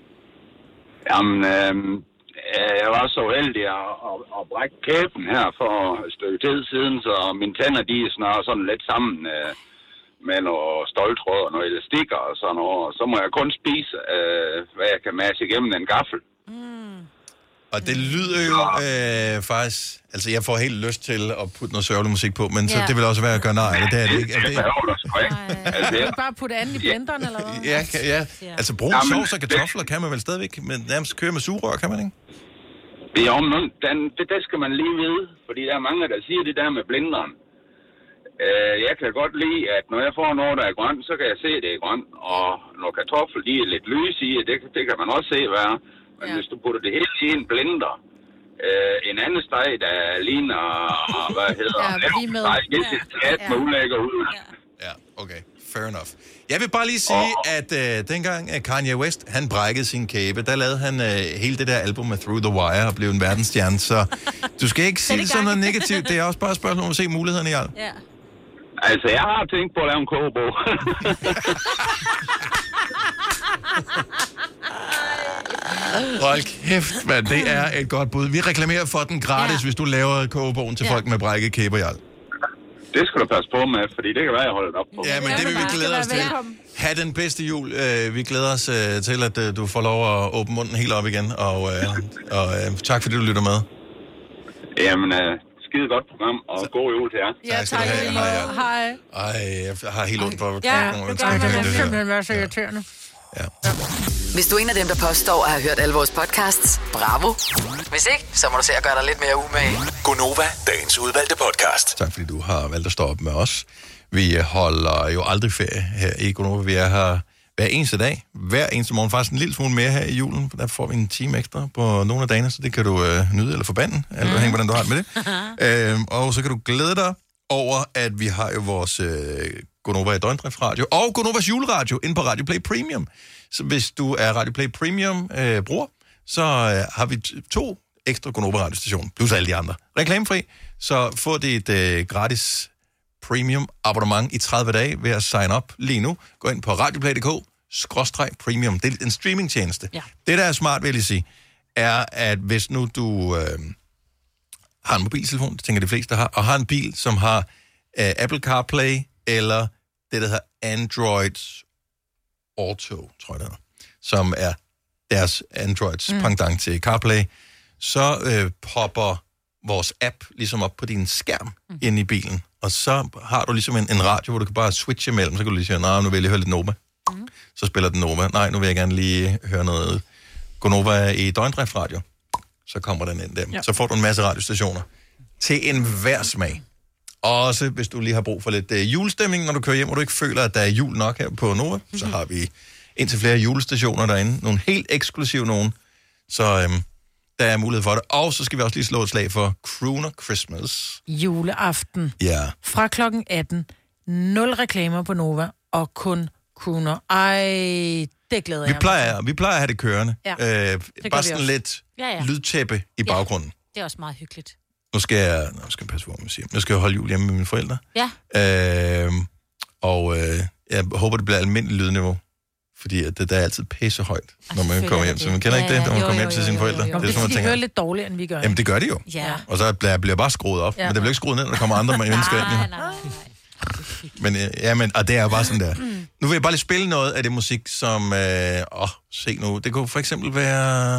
Jamen, øh, jeg var så uheldig at, at, at brække kæben her for et stykke tid siden, så mine tænder, de er snart sådan lidt sammen øh, med noget ståltråd og noget elastikker og sådan noget. Og så må jeg kun spise, øh, hvad jeg kan mase igennem en gaffel. Mm. Og det lyder jo øh, faktisk... Altså, jeg får helt lyst til at putte noget sørgelig musik på, men så, ja. Det vil også være at gøre nej. Det er det ikke. Er det ikke? Altså, kan du bare putte anden i blenderen, eller hvad? Ja, ja. Altså, brun sovs og kartofler kan man vel stadigvæk, men nærmest køre med sugerør, kan man ikke? Ja, men den, det, det skal man lige vide, fordi der er mange, der siger det der med blenderen. Uh, jeg kan godt lide, at når jeg får noget, der er grønt, så kan jeg se, at det er grønt. Og når kartofler, de er lidt lyse i, det, det kan man også se være. Men ja. Hvis du putter det hele i en blender, øh, en anden steg, der ligner, hvad hedder Ja, vi med. Nej, det er skat med ulækker ud. Ja, okay. Fair enough. Jeg vil bare lige sige, oh. at øh, dengang at Kanye West, han brækkede sin kæbe, der lavede han øh, hele det der album med Through the Wire og blev en verdensstjerne, så du skal ikke sige det sådan noget negativt. Det er også bare et spørgsmål om at se mulighederne i alt. Ja. Altså, jeg har tænkt på at lave en kogebog. Hold kæft, mand. Det er et godt bud. Vi reklamerer for den gratis, ja. hvis du laver kogebogen til ja. folk med brækket kæber i alt. Det skal du passe på med, fordi det kan være, jeg holder det op på. Ja, men det vil vi glæde os til. Ha' den bedste jul. Vi glæder os til, at du får lov at åbne munden helt op igen. Og, og tak fordi du lytter med. Jamen, skide godt program, og god jul til jer. Ja, tak. tak hej, hej. Ej, jeg har helt ondt for at ja, det gør det. Det er simpelthen være så irriterende. Ja. Hvis du er en af dem, der påstår at have hørt alle vores podcasts, bravo. Hvis ikke, så må du se at gøre dig lidt mere umage. Gonova, dagens udvalgte podcast. Tak fordi du har valgt at stå op med os. Vi holder jo aldrig ferie her i Gonova. Vi er her hver eneste dag, hver eneste morgen. Faktisk en lille smule mere her i julen, for der får vi en time ekstra på nogle af dagene, så det kan du øh, nyde eller forbande, mm. eller hænge, hvordan du har det med det. øhm, og så kan du glæde dig over, at vi har jo vores øh, Gonova i døgndrift radio og Gonovas juleradio inde på Radio Play Premium. Så hvis du er Radio Play Premium øh, bruger, så øh, har vi t- to ekstra Gonova radiostationer, plus alle de andre. Reklamefri, så få dit øh, gratis premium abonnement i tredive dage ved at sign up lige nu. Gå ind på radioplay punktum d k skråstreg premium. Det er en streamingtjeneste. Ja. Det, der er smart, vil jeg sige, er, at hvis nu du øh, har en mobiltelefon, det tænker de fleste har, og har en bil, som har øh, Apple CarPlay eller det, der hedder Android Auto, tror jeg det er, som er deres Androids mm. pendant til CarPlay, så øh, popper vores app ligesom op på din skærm mm. inde i bilen, og så har du ligesom en, en radio, hvor du kan bare switche imellem, så kan du lige sige, nej, nu vil jeg høre lidt Nova. Mm. Så spiller den Nova. Nej, nu vil jeg gerne lige høre noget Gonova i døgndrift radio. Så kommer den ind der. Ja. Så får du en masse radiostationer til enhver smag. Også hvis du lige har brug for lidt uh, julestemning, når du kører hjem, og du ikke føler, at der er jul nok her på Nova, mm-hmm. så har vi indtil flere julestationer derinde. Nogle helt eksklusive nogen. Så øhm, der er mulighed for det. Og så skal vi også lige slå et slag for Crooner Christmas. Juleaften. Ja. Fra klokken atten. Nul reklamer på Nova, og kun Crooner. Ej, det glæder vi jeg plejer, mig. Vi plejer at have det kørende. Ja, øh, det bare sådan lidt ja, ja. lydtæppe i ja, baggrunden. det er også meget hyggeligt. Nu skal jeg, nu skal jeg passe på, hvad man siger. Nu skal jeg holde jul hjemme med mine forældre. Ja. Øh, og øh, jeg håber, det bliver almindeligt lydniveau. Fordi at det der er altid pisse højt, når man kommer hjem. Så man kender ja, ikke det, når man jo, kommer hjem jo, til sine forældre. Jo, jo, jo. Det er sådan, de tænker, hører lidt dårligere, end vi gør. Jamen, det gør de jo. Ja. Og så bliver jeg bare skruet op. Ja. Men det bliver ikke skruet ned, når der kommer andre mennesker ind. Nej, nej, nej. Men, ja, men, og det er jo bare sådan der. Mm. Nu vil jeg bare lige spille noget af det musik, som... Øh, åh, se nu. Det kunne for eksempel være...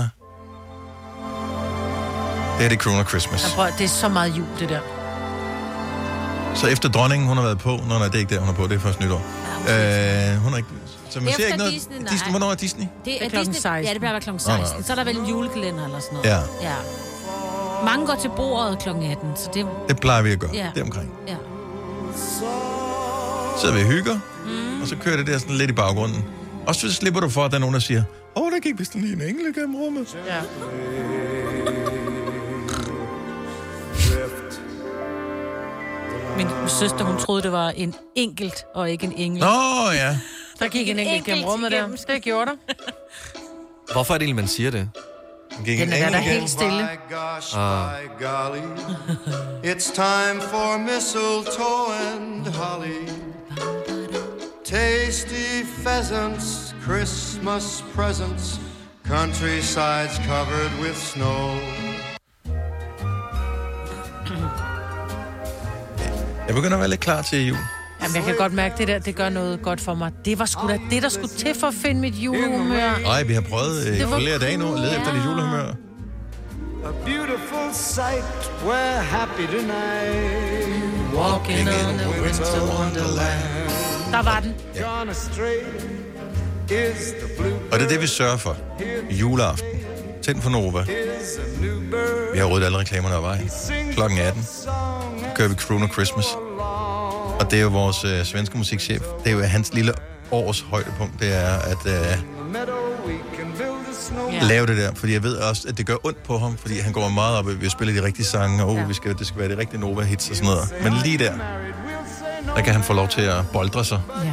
Det er det Crooner Christmas. Ja, prøv, det er så meget jul, det der. Så efter dronningen, hun har været på... Nå, nej, det er ikke der, hun er på. Det er først nytår. Ja, øh, hun er ikke... Så man efter ser ikke noget... Disney, Disney, hvornår er Disney? Det er, er klokken seksten. Ja, det bliver klokken seksten. Så er der vel en julekalender eller sådan noget. Ja. ja. Mange går til bordet klokken atten, så det... Det plejer vi at gøre. Ja. Det er omkring. Ja. Så vi hygger, mm. og så kører det der sådan lidt i baggrunden. Og så slipper du for, at der er nogen, der siger, åh, oh, der gik vist lige en engel gennem rummet. Ja. Min søster, hun troede, det var en enkelt, og ikke en engel. Åh, oh, ja. Der gik en enkelt gennem rummet der. Det gjorde der. Hvorfor er det egentlig, man siger det? Den er der helt stille. Ah. It's time for mistletoe and holly. Tasty pheasants, Christmas presents, countrysides covered with snow. Jeg begynder at være lidt klar til jul. Jamen, jeg kan godt mærke, det der, det gør noget godt for mig. Det var sgu da det, der skulle til for at finde mit julehumør. Nej, vi har prøvet øh, flere dage nu at lede efter dit julehumør. A beautiful sight, we're happy tonight. Walking on a winter wonderland. Der var den. Ja. Og det er det, vi sørger for. Juleaften. Tænd for Nova. Vi har ryddet alle reklamerne af vej. Klokken atten. Kører vi Crooner Christmas. Og det er jo vores øh, svenske musikchef. Det er jo hans lille års højdepunkt. Det er, at øh, lave det der. Fordi jeg ved også, at det gør ondt på ham, fordi han går meget op, at vi spiller de rigtige sange, og uh, vi skal, det skal være de rigtige Nova-hits og sådan noget. Men lige der, der kan han få lov til at boldre sig. Ja.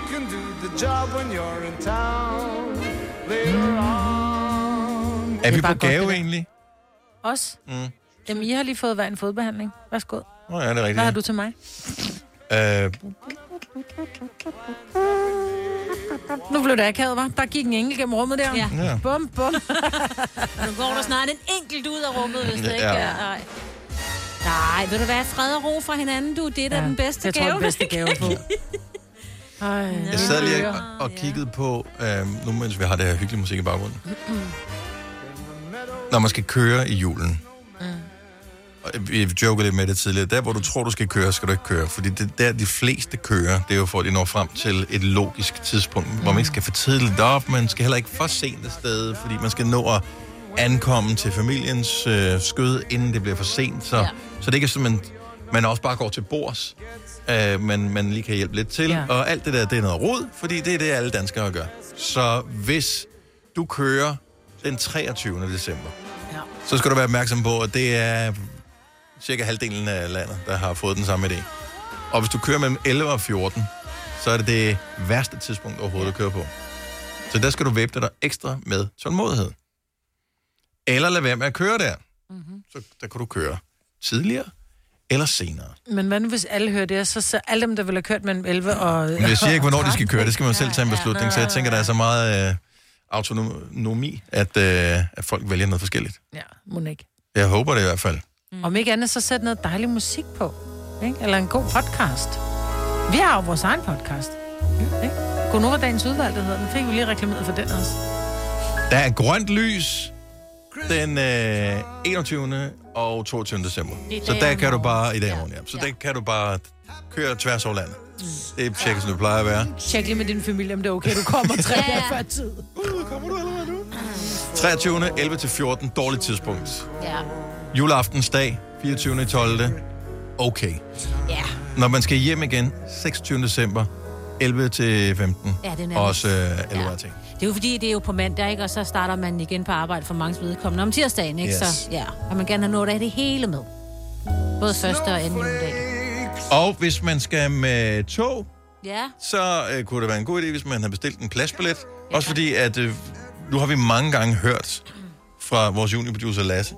Er vi på godt, gave egentlig? Os? Mm. Jamen, I har lige fået hver en fodbehandling. Værsgo. Åh oh, ja, det er rigtigt. Hvad har du til mig? Øh... Nu blev det akavet, hva'? Der gik en enkelt gennem rummet der. Ja. Ja. Bum, bum. Nu går der snart en enkelt ud af rummet, hvis det Ja. ikke er... Nej. Nej, vil du være fred og ro fra hinanden, du? Det er da Ja, den bedste jeg gave. tror, den bedste gave på. Ej, Jeg sad lige og, og kiggede på, øh, nu mens vi har det her hyggelige musik i baggrunden. Når man skal køre i julen. Og vi jokede lidt med det tidligere. Der, hvor du tror, du skal køre, skal du ikke køre. Fordi det der, de fleste kører, det er jo for, at de når frem til et logisk tidspunkt, mm. hvor man ikke skal for tidligt op, man skal heller ikke for sent afsted, fordi man skal nå at ankomme til familiens øh, skød, inden det bliver for sent. Så, ja. så det ikke er sådan, man, man også bare går til bords, øh, men man lige kan hjælpe lidt til. Ja. Og alt det der, det er noget rod, fordi det er det, alle danskere gør. Så hvis du kører den treogtyvende december, ja. så skal du være opmærksom på, at det er cirka halvdelen af landet, der har fået den samme idé. Og hvis du kører mellem elleve og fjorten, så er det det værste tidspunkt overhovedet at køre på. Så der skal du væbne dig ekstra med tålmodighed. Eller lade være med at køre der. Mm-hmm. Så der kan du køre tidligere eller senere. Men hvad nu, hvis alle hører det, så, så alle dem, der vil have kørt mellem elleve og... Men jeg siger ikke, hvornår de skal køre. Det skal man selv tage en beslutning. Så jeg tænker, der er så meget øh, autonomi, at, øh, at folk vælger noget forskelligt. Ja, må ikke. Jeg håber det i hvert fald. Mm. Om ikke andet, så sæt noget dejlig musik på. Ikke? Eller en god podcast. Vi har jo vores egen podcast. Ikke? Godnova Dagens Udvalgte hedder den. Fik vi lige reklameret for den også. Der er grønt lys den øh, enogtyvende og toogtyvende december. Så der kan du bare, i dag morgen, ja. Så ja. der kan du bare køre tværs over landet. Mm. Det er tjekket, som det plejer at være. Tjek lige med din familie, om det er okay, du kommer tre dage før tid. Uh, kommer du allerede nu? treogtyvende elleve til fjorten, dårligt tidspunkt. Ja. Juleaftensdag, fireogtyvende tolvte Okay. Ja. Når man skal hjem igen, seksogtyvende december, elleve til femten Ja, det er også øh, elleve ja. ting. Det er jo fordi, det er jo på mandag, ikke? Og så starter man igen på arbejde for mange vedkommende om tirsdagen, ikke? Yes. Så ja, og man gerne have nået af det hele med. Både første og anden juledag. Og hvis man skal med tog, Ja. så øh, kunne det være en god idé, hvis man har bestilt en pladsbillet. Ja. Også fordi, at øh, nu har vi mange gange hørt fra vores juniorproducer Lasse,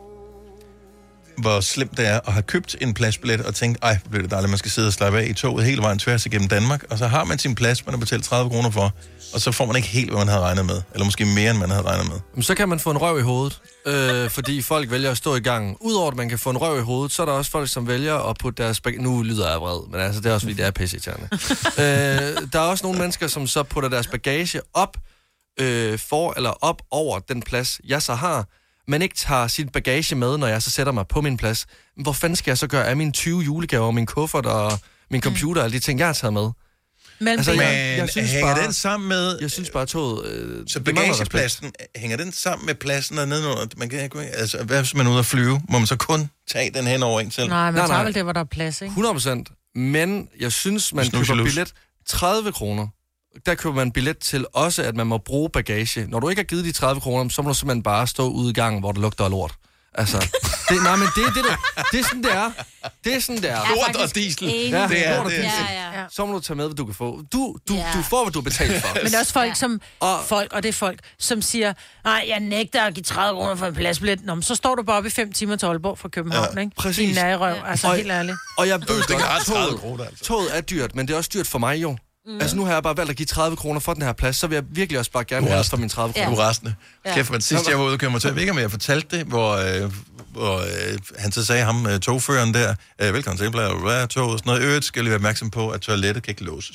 hvor slemt det er at have købt en pladsbillet og tænkt, ej, hvor bliver det dejligt, man skal sidde og slappe af i toget hele vejen tværs igennem Danmark, og så har man sin plads, man har betalt tredive kroner for, og så får man ikke helt, hvad man havde regnet med, eller måske mere, end man havde regnet med. Men så kan man få en røv i hovedet, øh, fordi folk vælger at stå i gangen. Udover at man kan få en røv i hovedet, så er der også folk, som vælger at putte deres bagage... Nu lyder jeg vred, men altså, det er også fordi, det er pisseirriterende. øh, der er også nogle mennesker, som så putter deres bagage op, øh, for eller op over den plads, jeg så har, men ikke tager sin bagage med, når jeg så sætter mig på min plads. Hvor fanden skal jeg så gøre af mine tyve julegaver, min kuffert og min computer og alle de ting, jeg har taget med? Men, altså, jeg, jeg synes hænger bare, den sammen med... Jeg synes bare, toget... Øh, så bagagepladsen, hænger den sammen med pladsen der nedenunder? Man kan, altså, hvad hvis man er ude at flyve? Må man så kun tage den hen over en selv? Nej, man nej, tager nej. vel det, hvor der er plads, ikke? hundrede procent. Men jeg synes, man Snus køber billet tredive kroner. Der køber man billet til også, at man må bruge bagage. Når du ikke har givet de tredive kroner, så må du simpelthen bare stå ude i gangen, hvor det lugter af lort. Altså, det, nej, men det, det, det, det er sådan, det er. Det er sådan, det er. Lort og diesel. Ja, det er, lort og det er. diesel. Ja, ja. Så må du tage med, hvad du kan få. Du, du, Ja. du får, hvad du har betalt for. Men der er også folk, som, og, folk, og det er folk, som siger, nej, jeg nægter at give tredive kroner for en pladsbillet. Nå, men så står du bare op i fem timer til Aalborg fra København, ja, ikke? Præcis. Din nærrøv, altså og, helt ærligt. Og jeg ved det godt, toget, kroner, altså. toget er dyrt, men det er også dyrt for mig jo. Mm. Altså nu har jeg bare valgt at give tredive kroner for den her plads, så vil jeg virkelig også bare gerne have for mine tredive kroner. Du er restende. Ja. Kæft, men sidst jeg var ude og køre mig til, jeg ved ikke, om jeg fortalte det, hvor, øh, hvor øh, han så sagde ham, øh, togføreren der, øh, velkommen til, bla, bla, bla, tog og sådan noget. Øvrigt skal jeg lige være opmærksom på, at toilettet kan ikke låses.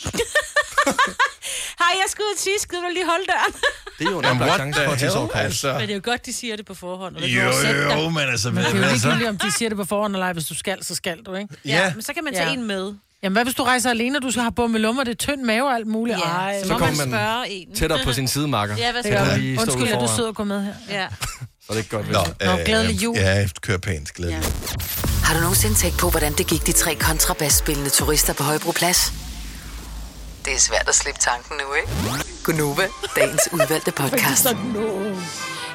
Hej, jeg skal ud og tisse, skal du lige holde døren? Det er jo en oplagt chance for at tisse over altså. Men det er jo godt, de siger det på forhånd. Og Jo, jo, jo, men altså... Men det er jo altså- ligegyldigt, om de siger det på forhånd, eller ej, hvis du skal, så skal du, ikke? Ja. Ja, men så kan man tage Ja. en med. Jamen, hvad hvis du rejser alene, og du skal have bum med lummer, det er tynd mave og alt muligt? Ja, Ej, så Så må man kommer man spørge en. tættere på sin sidemarker. Ja, hvad det skal gør man? man. lige stå Undskyld, ude at du foran. sidder og går med her. Ja. Så er det ikke godt. Nå, Nå, glædelig jul. Ja, kør pænt, glædelig jul. Har du nogensinde tænkt på, hvordan det gik de tre kontrabasspillende turister på Højbroplads? Det er svært at slippe tanken nu, ikke? Gunova, dagens udvalgte podcast.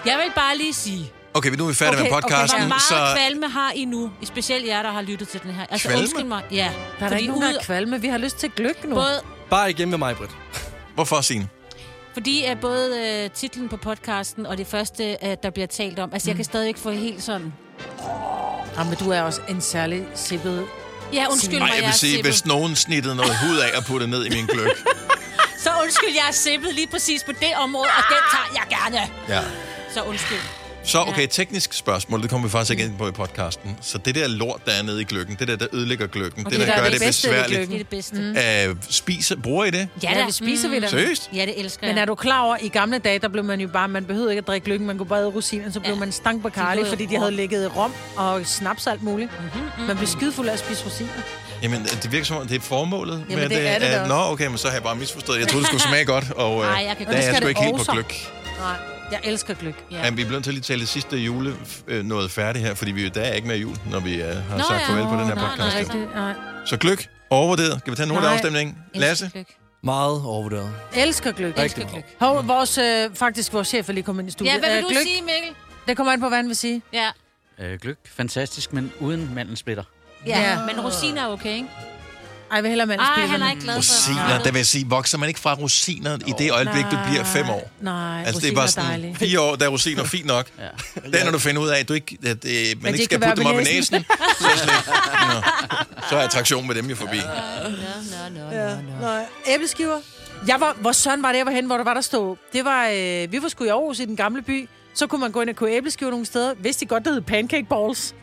Jeg vil bare lige sige... Okay, nu er vi færdige Okay, med podcasten. Hvor meget så... kvalme har I nu? Specielt jer, der har lyttet til den her. Altså, Kvalme? undskyld mig. Ja. Der er der ikke nogen, der er kvalme. Vi har lyst til gløk nu. Både, Bare igen med mig, Britt. Hvorfor, Signe? fordi at både øh, titlen på podcasten og det første, øh, der bliver talt om... Altså, jeg kan stadig ikke få helt sådan... Ja, men du er også en særlig sippet... Ja, undskyld Ej, mig, jeg jeg vil er sige, sippet. hvis nogen snittede noget hud af og puttede ned i min gløk. Så undskyld, jeg er sippet lige præcis på det område, og den tager jeg gerne. Ja. Så undskyld. Så, okay, teknisk spørgsmål, det kommer vi faktisk ikke ind på i podcasten. Så det der lort, der er nede i gløggen, det der, der ødelægger gløggen, det, det der, der gør er det, det bedste ved besværligt. Det er det bedste. Mm. Øh, spiser, bruger I det? Ja, Ja, vi spiser vi det. Seriøst? Ja, det elsker jeg. Men er du klar over, i gamle dage, der blev man jo bare, man behøvede ikke at drikke gløggen, man kunne bare æde rosiner, så blev Ja. man stank Bacardi, De lå i fordi de rom. havde ligget rom og snaps og alt muligt. Mm-hmm. Man blev skidefuld af at spise rosiner. Jamen, det virker som om, det er formålet Jamen, med det er det da at, også. Nå, okay, men så har jeg bare misforstået. Jeg troede, det skulle smage godt, og øh, Ej, jeg kan der godt- er jeg skal sgu det ikke helt på også. gløk. Nej, jeg elsker gløk. Ja. Jamen, vi bliver nødt til at lige tale det sidste jule øh, noget færdigt her, fordi vi der er ikke mere jul, når vi øh, har Nå, sagt ja. farvel på den her Nå, podcast. nej, her. nej. Nej. Så gløk, overvurderet. Skal vi tage nogle af Nej. afstemningen? Lasse? Elsker gløgg. Meget overvurderet. Elsker gløk. Elsker gløgg. Hov, vores, øh, faktisk vores chef er lige kommet ind i studiet. Ja, hvad vil Øh, du gløgg, sige, Mikkel? det kommer an på, hvad han vil sige. Ja. Øh, gløk, fantastisk, men uden mandelsplitter. Ja, Ja. men rosiner er okay, ikke? Ej, jeg vil hellere Ej, han er ikke glad for... Rosiner, det vil sige, vokser man ikke fra rosiner i det øjeblik, du bliver fem år? Nej, Altså, det er bare sådan, dejlige. fire år, der er rosiner fint nok. Ja. Det er, når du finder ud af, at, du ikke, at øh, man de ikke ikke skal kan putte dem være op i ved næsen, næsen. så er, slet, nå, så er attraktion med dem jo forbi. Nå, nå, nå, Ja, nå, nå. nej. Æbleskiver. Jeg var, hvor søn var det, jeg var henne, hvor der var der stod. Det var, øh, vi var sgu i Aarhus i den gamle by. Så kunne man gå ind og købe æbleskiver nogle steder. Vidste de godt, det hed pancake balls.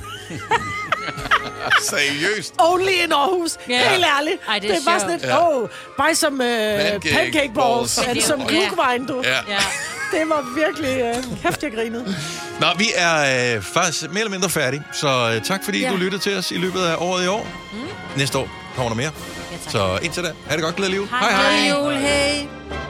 Seriøst? Only in Aarhus. Ja. Helt ærligt. Ej, det det er er bare sjovt. sådan et, oh, buy some uh, pancake, Pancake balls. balls. And some Ja. glühwein, du. Ja. Ja. Det var virkelig uh, kæft, jeg grinede. Nå, vi er øh, faktisk mere eller mindre færdige, så øh, tak fordi Ja. du lyttede til os i løbet af året i år. Mm. Næste år kommer der mere. Ja, tak. Så indtil da, ha' det godt, glædelig jul. Hej, hej. Glædelig jul, hey.